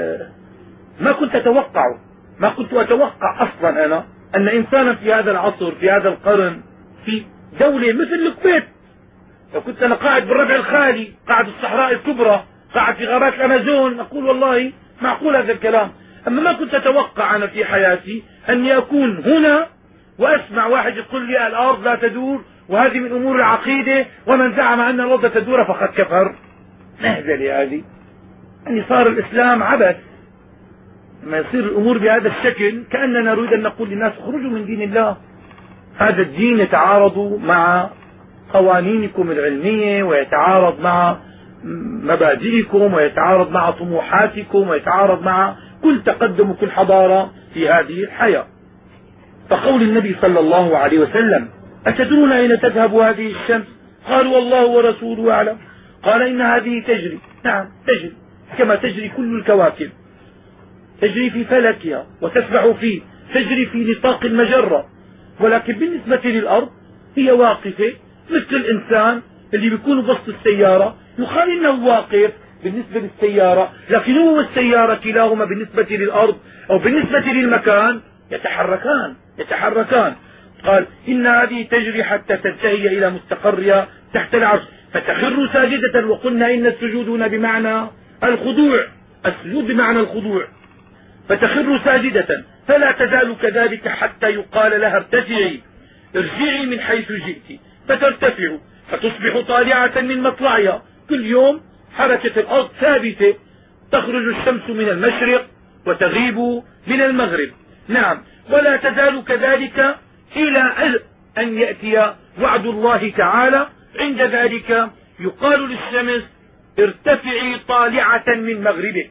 ما كنت أتوقعه، ما كنت أتوقع أصلا أنا أن إنسانا في هذا العصر في هذا القرن في دولة مثل الكويت، لو كنت أنا قاعد بالربع الخالي، قاعد الصحراء الكبرى، قاعد في غابات الأمازون، أقول والله معقول هذا الكلام. أما ما كنت أتوقع أنا في حياتي أني أكون هنا وأسمع واحد يقول لي الأرض لا تدور وهذه من أمور العقيدة ومن زعم أن الأرض تدور فقد كفر. مهزلة هذه، يعني صار الإسلام عبث. لما يصير الأمور بهذا الشكل كأننا نريد أن نقول للناس اخرجوا من دين الله. هذا الدين يتعارض مع قوانينكم العلمية ويتعارض مع مبادئكم ويتعارض مع طموحاتكم ويتعارض مع كل تقدم وكل حضارة في هذه الحياة. فقول النبي صلى الله عليه وسلم أتدرون أين تذهب هذه الشمس؟ قالوا والله ورسوله أعلم. قال إن هذه تجري. نعم تجري كما تجري كل الكواكب، تجري في فلكها وتسبح فيه، تجري في نطاق المجرة، ولكن بالنسبة للأرض هي واقفة مثل الإنسان اللي بيكون بوسط السيارة، يقال إنه واقف بالنسبة للسيارة، لكن هو والسيارة كلاهما بالنسبة للأرض أو بالنسبة للمكان يتحركان يتحركان قال إن هذه تجري حتى تنتهي إلى مستقرها تحت العرش فتخر ساجدة. وقلنا إن السجود هنا بمعنى الخضوع، السجود بمعنى الخضوع. فتخر ساجدة فلا تزال كذلك حتى يقال لها ارتفعي، ارجعي من حيث جئت، فترتفع فتصبح طالعة من مطلعها. كل يوم حركة الأرض ثابتة، تخرج الشمس من المشرق وتغيب من المغرب. نعم، ولا تزال كذلك إلى أن يأتي وعد الله تعالى، عند ذلك يقال للشمس ارتفعي طالعة من مغربك،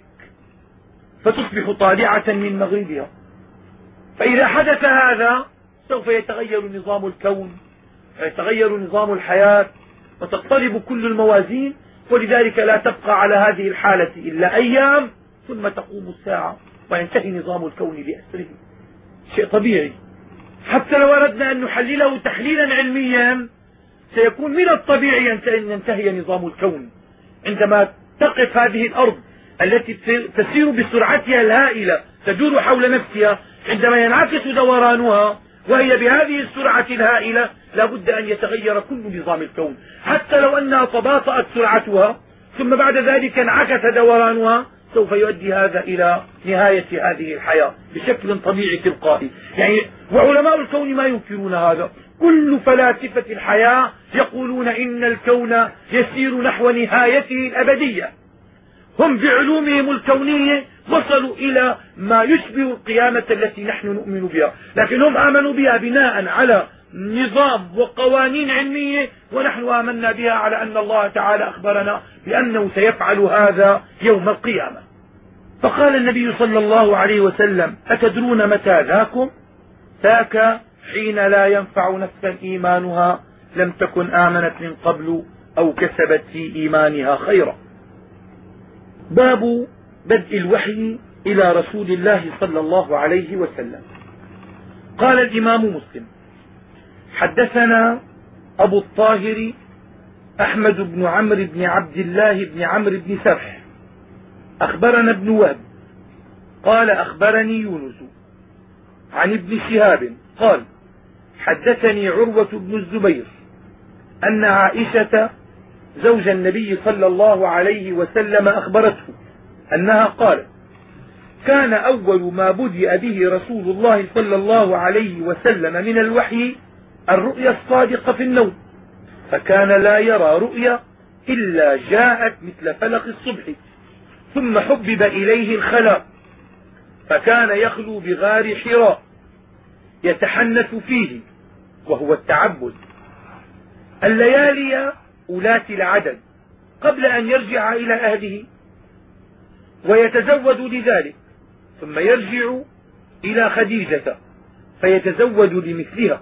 فتصبح طالعة من مغربها. فإذا حدث هذا سوف يتغير نظام الكون ويتغير نظام الحياة وتضطرب كل الموازين، ولذلك لا تبقى على هذه الحالة إلا أيام ثم تقوم الساعة وينتهي نظام الكون بأسره. شيء طبيعي. حتى لو أردنا أن نحلله تحليلا علميا سيكون من الطبيعي أن ينتهي نظام الكون عندما تقف هذه الأرض التي تسير بسرعتها الهائلة تدور حول نفسها، عندما ينعكس دورانها وهي بهذه السرعة الهائلة لا بد أن يتغير كل نظام الكون. حتى لو أنها تباطأت سرعتها ثم بعد ذلك انعكس دورانها سوف يؤدي هذا إلى نهاية هذه الحياة بشكل طبيعي تلقائي. يعني وعلماء الكون ما ينكرون هذا. كل فلاسفة الحياة يقولون إن الكون يسير نحو نهايته الأبدية. هم بعلومهم الكونية وصلوا إلى ما يشبه القيامة التي نحن نؤمن بها، لكن هم آمنوا بها بناء على نظام وقوانين علمية، ونحن آمنا بها على أن الله تعالى أخبرنا بأنه سيفعل هذا يوم القيامة. فقال النبي صلى الله عليه وسلم أتدرون متى ذاكم؟ ذاك حين لا ينفع نفسا إيمانها لم تكن آمنت من قبل أو كسبت في إيمانها خيرا. باب بدء الوحي إلى رسول الله صلى الله عليه وسلم. قال الإمام مسلم حدثنا أبو الطاهر أحمد بن عمرو بن عبد الله بن عمرو بن سرح أخبرنا ابن وهب قال أخبرني يونس عن ابن شهاب قال حدثني عروة بن الزبير أن عائشة زوج النبي صلى الله عليه وسلم أخبرته أنها قالت: كان أول ما بدأ به رسول الله صلى الله عليه وسلم من الوحي الرؤيا الصادقة في النوم، فكان لا يرى رؤيا إلا جاءت مثل فلق الصبح، ثم حبب إليه الخلاء، فكان يخلو بغار حراء يتحنث فيه، وهو التعبد، الليالي أولات العدد قبل أن يرجع إلى أهله، ويتزود لذلك، ثم يرجع إلى خديجة فيتزود لمثلها،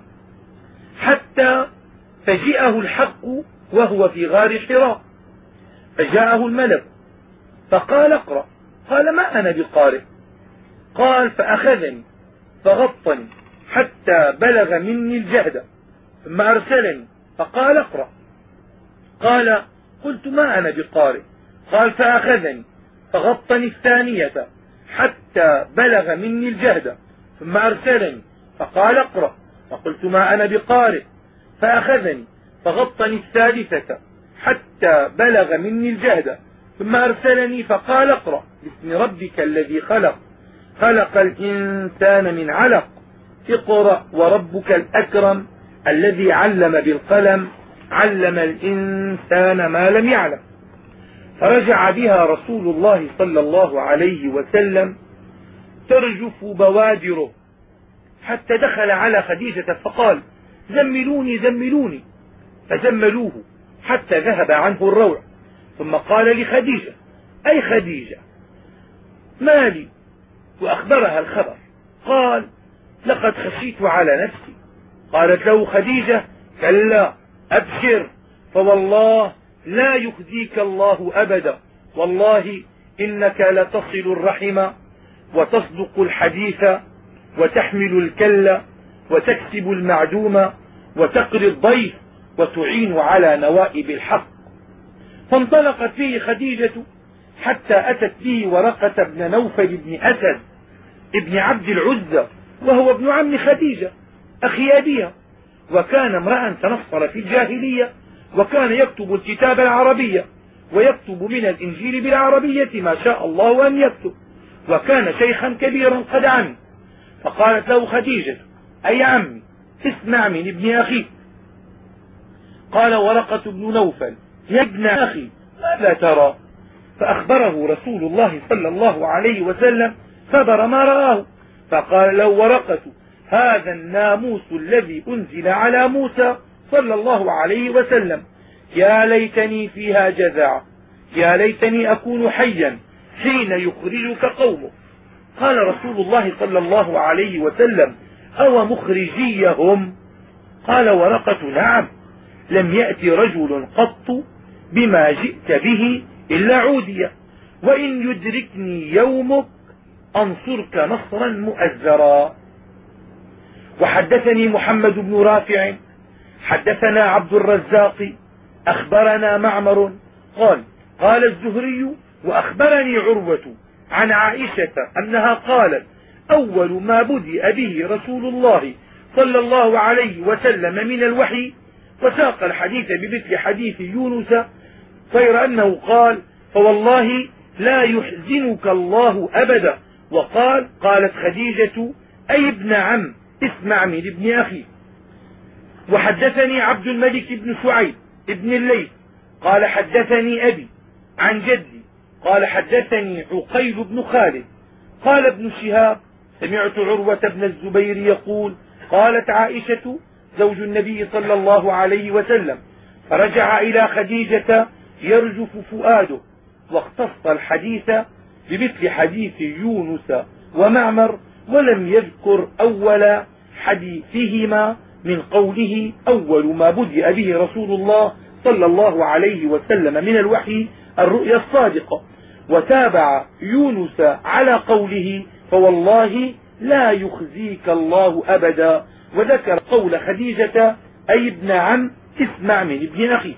حتى فجاءه الحق وهو في غار حراء، فجاءه الملك فقال: اقرأ. قال: ما أنا بقارئ. قال: فأخذني فغطني حتى بلغ مني الجهد، ثم أرسلني فقال: اقرأ. قال: قلت: ما أنا بقارئ. قال: فأخذني فغطني الثانية حتى بلغ مني الجهد، ثم أرسلني فقال: اقرأ. فقلت: ما أنا بقارئ. فأخذني فغطني الثالثة حتى بلغ مني الجهد، ثم أرسلني فقال: اقرأ باسم ربك الذي خلق، خلق الإنسان من علق، اقرأ وربك الأكرم الذي علم بالقلم، علم الإنسان ما لم يعلم. فرجع بها رسول الله صلى الله عليه وسلم ترجف بوادره، حتى دخل على خديجة فقال: زملوني زملوني، فزملوه حتى ذهب عنه الروع، ثم قال لخديجة: أي خديجة، ما لي؟ وأخبرها الخبر. قال: لقد خشيت على نفسي. قالت له خديجة: كلا، أبشر، فوالله لا يخزيك الله أبدا، والله إنك لتصل الرحم وتصدق الحديث وتحمل الكل وتكسب المعدوم وتقري الضيف وتعين على نوائب الحق. فانطلقت فيه خديجة حتى أتت به ورقة بن نوفل بن أسد ابن عبد العزى، وهو ابن عم خديجة أخي أبيها، وكان امرأ تنصر في الجاهلية، وكان يكتب الكتاب العربية ويكتب من الإنجيل بالعربية ما شاء الله أن يكتب، وكان شيخا كبيرا قد عمي. فقالت له خديجة: أي عمي، اسمع من ابن أخيك. قال ورقة بن نوفل: يا ابن أخي، ماذا ترى؟ فأخبره رسول الله صلى الله عليه وسلم خبر ما رآه، فقال له ورقة: هذا الناموس الذي أنزل على موسى صلى الله عليه وسلم، يا ليتني فيها جزع، يا ليتني أكون حيا حين يخرجك قومك. قال رسول الله صلى الله عليه وسلم: أو مخرجيهم؟ قال ورقة: نعم، لم يأت رجل قط بما جئت به إلا عودي، وإن يدركني يومك أنصرك نصرا مؤزرا. وحدثني محمد بن رافع حدثنا عبد الرزاق أخبرنا معمر قال: قال الزهري: وأخبرني عروة عن عائشة أنها قالت: أول ما بدأ به رسول الله صلى الله عليه وسلم من الوحي، وساق الحديث بمثل حديث يونس، غير أنه قال: فوالله لا يحزنك الله أبدا. وقال: قالت خديجة: أي ابن عم، اسمع من ابن أخي. وحدثني عبد الملك بن شعيب ابن الليث قال: حدثني أبي عن جدي قال: حدثني عقيل بن خالد قال ابن شهاب: سمعت عروة بن الزبير يقول: قالت عائشة زوج النبي صلى الله عليه وسلم: فرجع إلى خديجة يرجف فؤاده، واختص الحديث بمثل حديث يونس ومعمر، ولم يذكر أول حديثهما من قوله: أول ما بدأ به رسول الله صلى الله عليه وسلم من الوحي الرؤيا الصادقة، وتابع يونس على قوله: فوالله لا يخزيك الله أبدا، وذكر قول خديجة: أي ابن عم، اسمع من ابن أخي.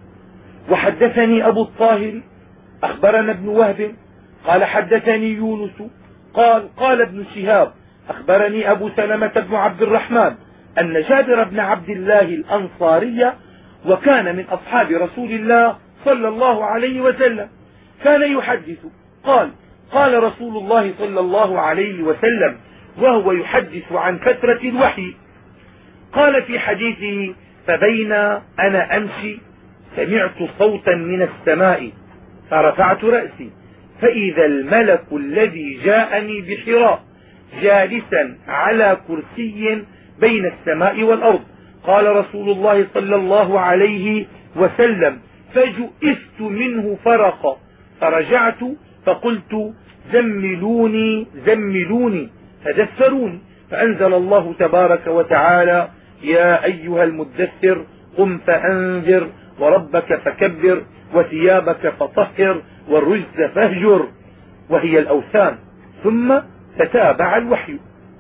وحدثني أبو الطاهر أخبرنا ابن وهب قال: حدثني يونس قال: قال ابن شهاب: أخبرني أبو سلمة بن عبد الرحمن أن جابر بن عبد الله الأنصاري، وكان من أصحاب رسول الله صلى الله عليه وسلم كان يحدث قال قال رسول الله صلى الله عليه وسلم وهو يحدث عن فترة الوحي، قال في حديثه: فبين أنا أمشي سمعت صوتا من السماء فرفعت رأسي فإذا الملك الذي جاءني بحراء جالسا على كرسي بين السماء والأرض. قال رسول الله صلى الله عليه وسلم: فجئت منه فرقا فرجعت فقلت: زملوني زملوني فدثروني، فأنزل الله تبارك وتعالى: يا أيها المدثر قم فأنذر وربك فكبر وثيابك فطهر والرجز فاهجر، وهي الأوثان. ثم تتابع الوحي.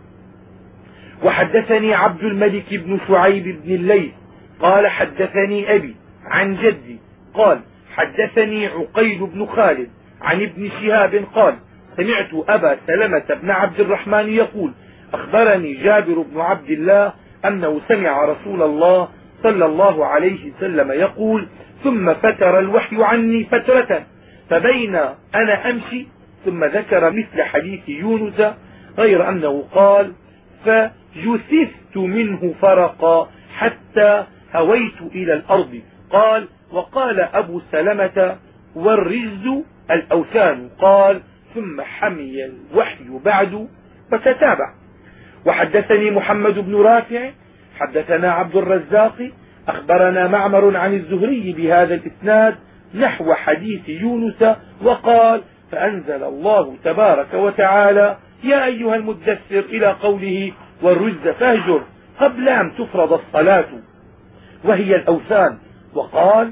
وحدثني عبد الملك بن شعيب بن الليث قال حدثني أبي عن جدي قال حدثني عقيل بن خالد عن ابن شهاب قال: سمعت أبا سلمة بن عبد الرحمن يقول: أخبرني جابر بن عبد الله أنه سمع رسول الله صلى الله عليه وسلم يقول: ثم فتر الوحي عني فترة فبين أنا أمشي، ثم ذكر مثل حديث يونس غير أنه قال: فجثثت منه فرقا حتى هويت إلى الأرض. قال: وقال أبو سلمة: والرجز الأوثان. قال: ثم حمي الوحي بعد فتتابع. وحدثني محمد بن رافع حدثنا عبد الرزاق أخبرنا معمر عن الزهري بهذا الإسناد نحو حديث يونس، وقال: فأنزل الله تبارك وتعالى: يا أيها المدثر إلى قوله: والرجز فاهجر، قبل أن تفرض الصلاة وهي الأوثان. وقال: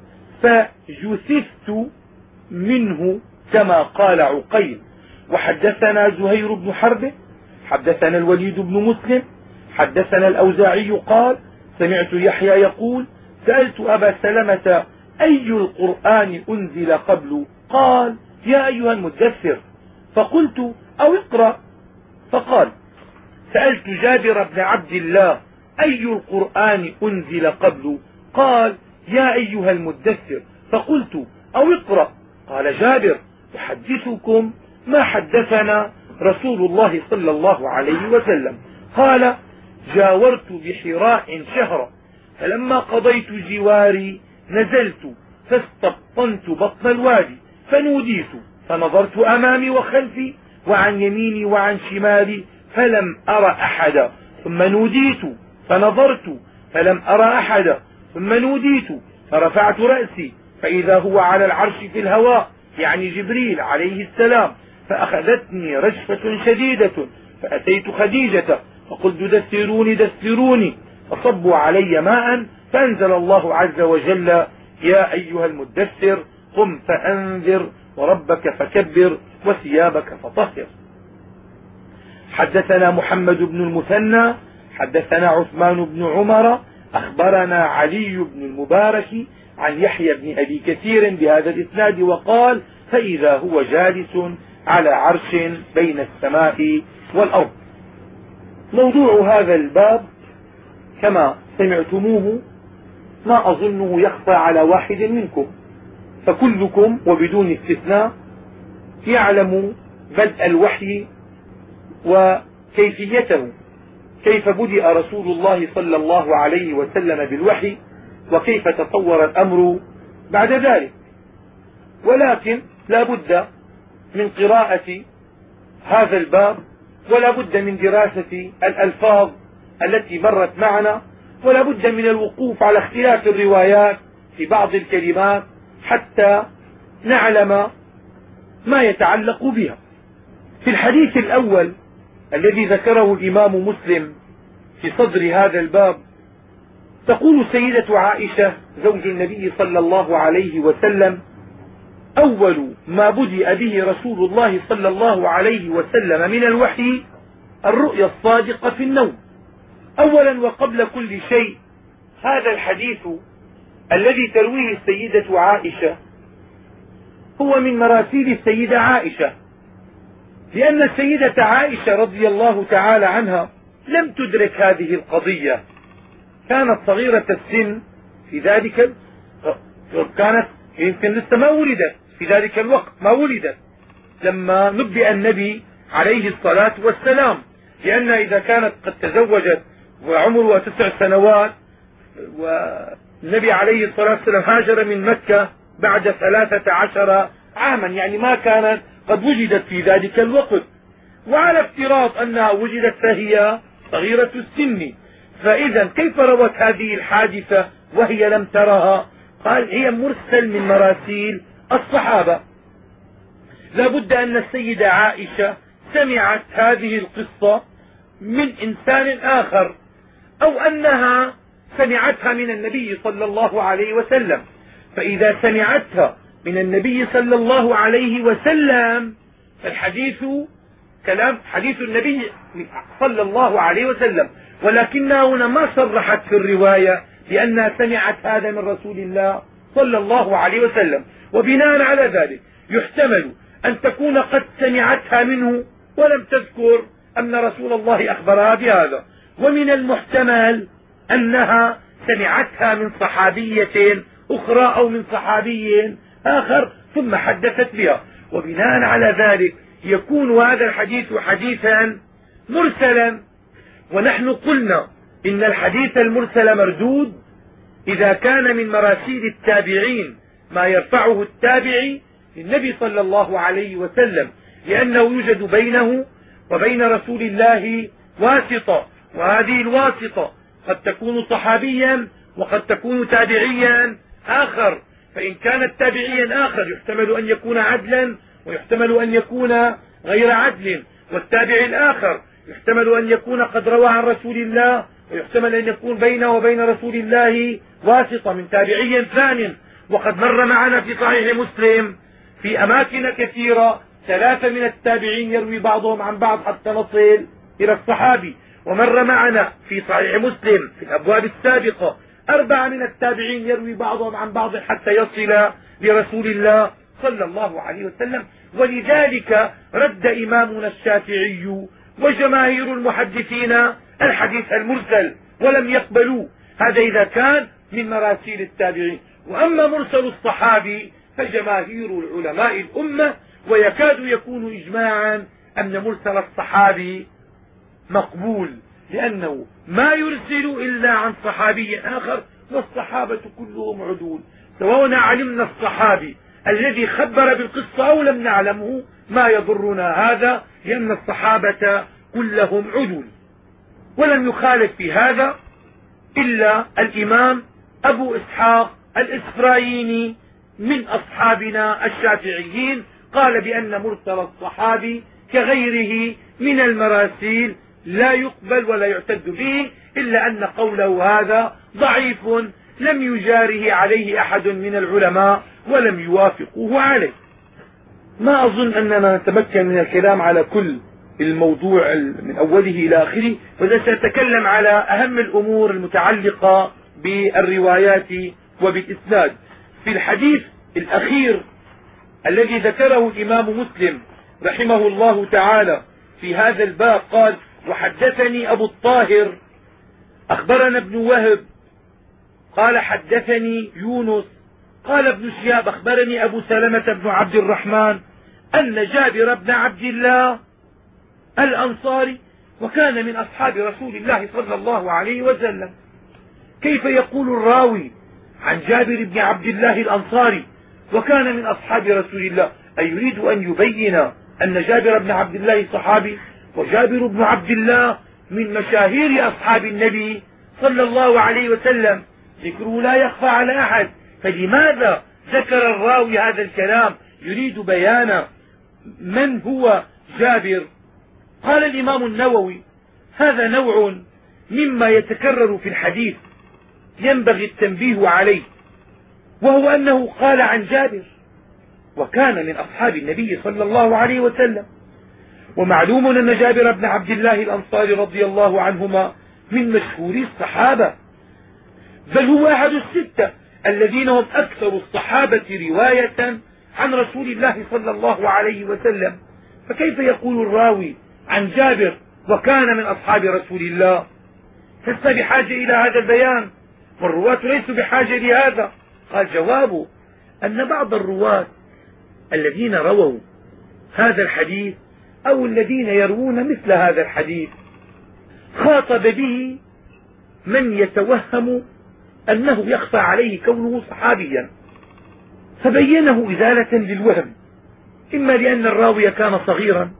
فجثثت منه كما قال عقيل. وحدثنا زهير بن حرب حدثنا الوليد بن مسلم حدثنا الأوزاعي قال: سمعت يحيى يقول: سألت أبا سلمة: أي القرآن أنزل قبل؟ قال: يا أيها المدثر. فقلت: أو اقرأ. فقال: سألت جابر بن عبد الله: أي القرآن أنزل قبل؟ قال: يا أيها المدثر. فقلت: أو اقرأ. قال جابر: أحدثكم ما حدثنا رسول الله صلى الله عليه وسلم. قال: جاورت بحراء شهرا فلما قضيت جواري نزلت فاستبطنت بطن الوادي فنوديت فنظرت أمامي وخلفي وعن يميني وعن شمالي فلم أر أحدا، ثم نوديت فنظرت فلم أر أحدا، ثم نوديت فرفعت رأسي فإذا هو على العرش في الهواء، يعني جبريل عليه السلام، فأخذتني رجفة شديدة فأتيت خديجة فقلت: دثروني دثروني، فصبوا علي ماء، فأنزل الله عز وجل: يا أيها المدثر قم فأنذر وربك فكبر وثيابك فطهر. حدثنا محمد بن المثنى حدثنا عثمان بن عمر أخبرنا علي بن المبارك عن يحيى بن أبي كثير بهذا الإسناد وقال: فإذا هو جالس على عرش بين السماء والأرض. موضوع هذا الباب كما سمعتموه ما أظنه يخفى على واحد منكم، فكلكم وبدون استثناء يعلم بدء الوحي وكيفيته، كيف بدأ رسول الله صلى الله عليه وسلم بالوحي وكيف تطور الأمر بعد ذلك. ولكن لا بد من قراءة هذا الباب ولا بد من دراسة الألفاظ التي مرت معنا ولا بد من الوقوف على اختلاف الروايات في بعض الكلمات حتى نعلم ما يتعلق بها. في الحديث الأول الذي ذكره الإمام مسلم في صدر هذا الباب تقول سيدة عائشة زوج النبي صلى الله عليه وسلم: أول ما بدأ به رسول الله صلى الله عليه وسلم من الوحي الرؤيا الصادقة في النوم. أولا وقبل كل شيء هذا الحديث الذي ترويه السيدة عائشة هو من مراسيل السيدة عائشة، لأن السيدة عائشة رضي الله تعالى عنها لم تدرك هذه القضية، كانت صغيرة السن في ذلك، كانت يمكن لسه ما ولدت في ذلك الوقت، ما ولدت لما نبئ النبي عليه الصلاة والسلام، لأن إذا كانت قد تزوجت وعمرها تسع سنوات والنبي عليه الصلاة والسلام هاجر من مكة بعد ثلاثة عشر عاما، يعني ما كانت قد وجدت في ذلك الوقت، وعلى افتراض أنها وجدت فهي صغيرة السن، فإذا كيف روت هذه الحادثة وهي لم ترها؟ قال هي مرسل من مراسيل الصحابة. لا بد أن السيدة عائشة سمعت هذه القصة من إنسان آخر، أو أنها سمعتها من النبي صلى الله عليه وسلم. فإذا سمعتها من النبي صلى الله عليه وسلم فالحديث كلام حديث النبي صلى الله عليه وسلم، ولكنها هنا ما صرحت في الرواية بأنها سمعت هذا من رسول الله صلى الله عليه وسلم. وبناء على ذلك يحتمل أن تكون قد سمعتها منه ولم تذكر أن رسول الله أخبرها بهذا، ومن المحتمل أنها سمعتها من صحابية أخرى أو من صحابي آخر ثم حدثت بها، وبناء على ذلك يكون هذا الحديث حديثا مرسلا. ونحن قلنا إن الحديث المرسل مردود إذا كان من مراسيل التابعين ما يرفعه التابعي للنبي صلى الله عليه وسلم، لأنه يوجد بينه وبين رسول الله واسطة، وهذه الواسطة قد تكون صحابيا وقد تكون تابعيا آخر، فإن كانت تابعيا آخر يحتمل أن يكون عدلا ويحتمل أن يكون غير عدل، والتابع الآخر يحتمل أن يكون قد روى عن رسول الله ويحتمل أن يكون بينه وبين رسول الله واسطة من تابعي ثان. وقد مر معنا في صحيح مسلم في أماكن كثيرة ثلاثة من التابعين يروي بعضهم عن بعض حتى نصل إلى الصحابي، ومر معنا في صحيح مسلم في الأبواب السابقة أربعة من التابعين يروي بعضهم عن بعض حتى يصل لرسول الله صلى الله عليه وسلم. ولذلك رد إمامنا الشافعي وجماهير المحدثين الحديث المرسل ولم يقبلوا هذا إذا كان من مراسيل التابعين. وأما مرسل الصحابي فجماهير العلماء الأمة ويكاد يكون إجماعا أن مرسل الصحابي مقبول، لأنه ما يرسل إلا عن صحابي آخر، والصحابة كلهم عدول، سواء علمنا الصحابي الذي خبر بالقصة أو لم نعلمه ما يضرنا هذا، لأن الصحابة كلهم عدول. ولم يخالف في هذا إلا الإمام أبو إسحاق الإسفرايني من أصحابنا الشافعيين، قال بأن مرسل الصحابي كغيره من المراسيل لا يقبل ولا يعتد به، إلا أن قوله هذا ضعيف لم يجاره عليه أحد من العلماء ولم يوافقوه عليه. ما أظن أننا نتمكن من الكلام على كل الموضوع من أوله إلى آخره، وإذا سأتكلم على أهم الأمور المتعلقة بالروايات وبالإسناد. في الحديث الأخير الذي ذكره الإمام مسلم رحمه الله تعالى في هذا الباب قال: وحدثني أبو الطاهر أخبرنا ابن وهب قال حدثني يونس قال ابن شهاب أخبرني أبو سلمة بن عبد الرحمن أن جابر بن عبد الله الأنصاري وكان من أصحاب رسول الله صلى الله عليه وسلم. كيف يقول الراوي عن جابر بن عبد الله الأنصاري وكان من أصحاب رسول الله؟ أي يريد أن يبين أن جابر بن عبد الله صحابي، وجابر بن عبد الله من مشاهير أصحاب النبي صلى الله عليه وسلم، ذكره لا يخفى على أحد. فلماذا ذكر الراوي هذا الكلام؟ يريد بيان من هو جابر. قال الإمام النووي: هذا نوع مما يتكرر في الحديث ينبغي التنبيه عليه، وهو أنه قال عن جابر وكان من أصحاب النبي صلى الله عليه وسلم. ومعلوم أن جابر بن عبد الله الأنصاري رضي الله عنهما من مشهور الصحابة، بل هو أحد الستة الذين هم أكثر الصحابة رواية عن رسول الله صلى الله عليه وسلم. فكيف يقول الراوي عن جابر وكان من أصحاب رسول الله؟ لسنا بحاجة إلى هذا البيان، والرواة ليسوا بحاجة لهذا. قال: جوابه أن بعض الرواة الذين رووا هذا الحديث أو الذين يروون مثل هذا الحديث خاطب به من يتوهم أنه يخفى عليه كونه صحابيا، فبينه إزالة للوهم، إما لأن الراوي كان صغيرا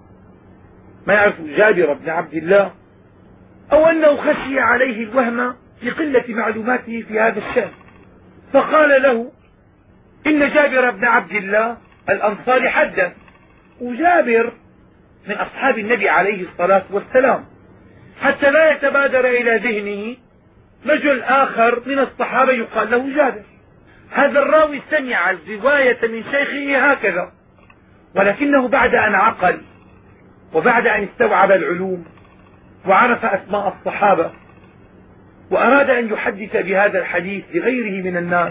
ما يعرف جابر بن عبد الله، أو أنه خشي عليه الوهم لقلة معلوماته في هذا الشأن، فقال له إن جابر بن عبد الله الأنصاري حدث، وجابر من أصحاب النبي عليه الصلاة والسلام، حتى لا يتبادر إلى ذهنه رجل آخر من الصحابة يقال له جابر. هذا الراوي سمع الرواية من شيخه هكذا، ولكنه بعد أن عقل وبعد أن استوعب العلوم وعرف أسماء الصحابة وأراد أن يحدث بهذا الحديث لغيره من الناس،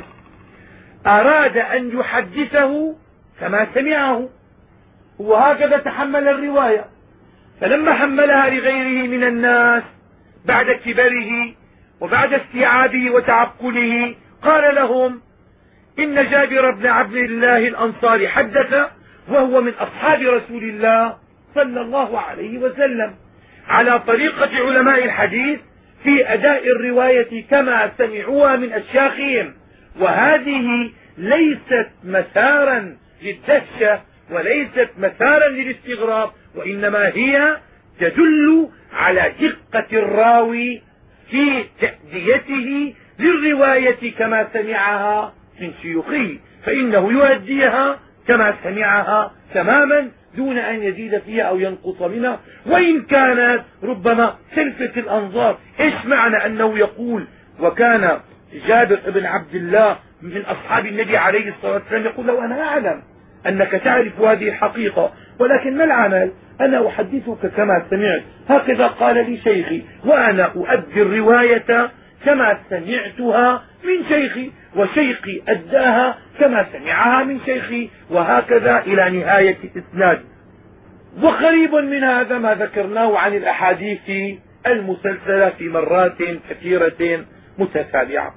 أراد أن يحدثه كما سمعه، وهكذا تحمل الرواية. فلما حملها لغيره من الناس بعد كبره وبعد استيعابه وتعقله قال لهم إن جابر بن عبد الله الأنصاري حدث وهو من أصحاب رسول الله صلى الله عليه وسلم، على طريقة علماء الحديث في أداء الرواية كما سمعوها من أشياخهم. وهذه ليست مسارا للدهشة وليست مسارا للاستغراب، وإنما هي تدل على دقة الراوي في تأديته للرواية كما سمعها من شيوخه، فإنه يؤديها كما سمعها تماما دون أن يزيد فيها أو ينقص منها، وإن كانت ربما تلفت الأنظار. إيش معنى أنه يقول وكان جابر بن عبد الله من أصحاب النبي عليه الصلاة والسلام، يقول له أنا أعلم أنك تعرف هذه الحقيقة، ولكن ما العمل؟ أنا أحدثك كما سمعت، هكذا قال لي شيخي، وأنا أؤدي الرواية كما سمعتها من شيخي، وشيخي أداها كما سمعها من شيخي، وهكذا إلى نهاية الإسناد. وقريب من هذا ما ذكرناه عن الأحاديث المسلسلة في مرات كثيرة متتابعة.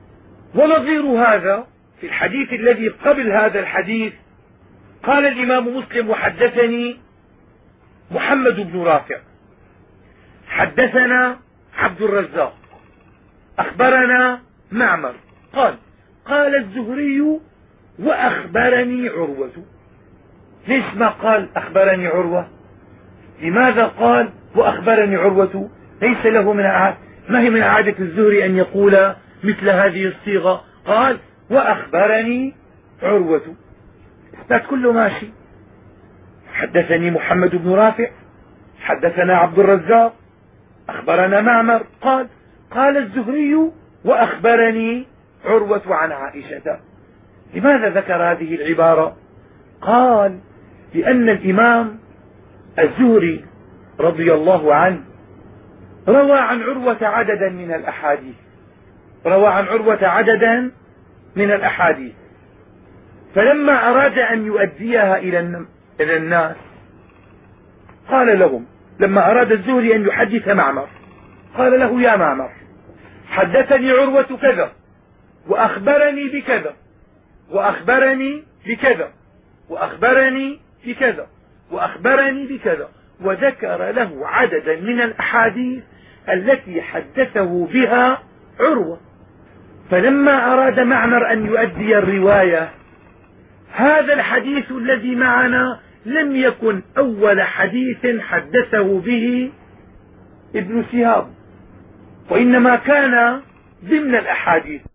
ونظير هذا في الحديث الذي قبل هذا الحديث قال الإمام مسلم وحدثني محمد بن رافع حدثنا عبد الرزاق أخبرنا معمر قال قال الزهري وأخبرني عروة. ليش ما قال أخبرني عروة؟ لماذا قال وأخبرني عروة؟ ليس له من عادة، ما هي من عادة الزهري أن يقول مثل هذه الصيغة، قال وأخبرني عروة، إثبات كله ماشي. حدثني محمد بن رافع حدثنا عبد الرزاق أخبرنا معمر قال قال الزهري وأخبرني عروة عن عائشة. لماذا ذكر هذه العبارة؟ قال لأن الإمام الزهري رضي الله عنه روى عن عروة عددا من الأحاديث روى عن عروة عددا من الأحاديث فلما أراد أن يؤديها إلى الناس قال لهم، لما أراد الزهري أن يحدث معمر قال له يا معمر حدثني عروة كذا وأخبرني بكذا وأخبرني بكذا وأخبرني بكذا وأخبرني بكذا، وذكر له عددا من الأحاديث التي حدثه بها عروة. فلما أراد معمر أن يؤدي الرواية، هذا الحديث الذي معنا لم يكن أول حديث حدثه به ابن شهاب، وإنما كان ضمن الأحاديث.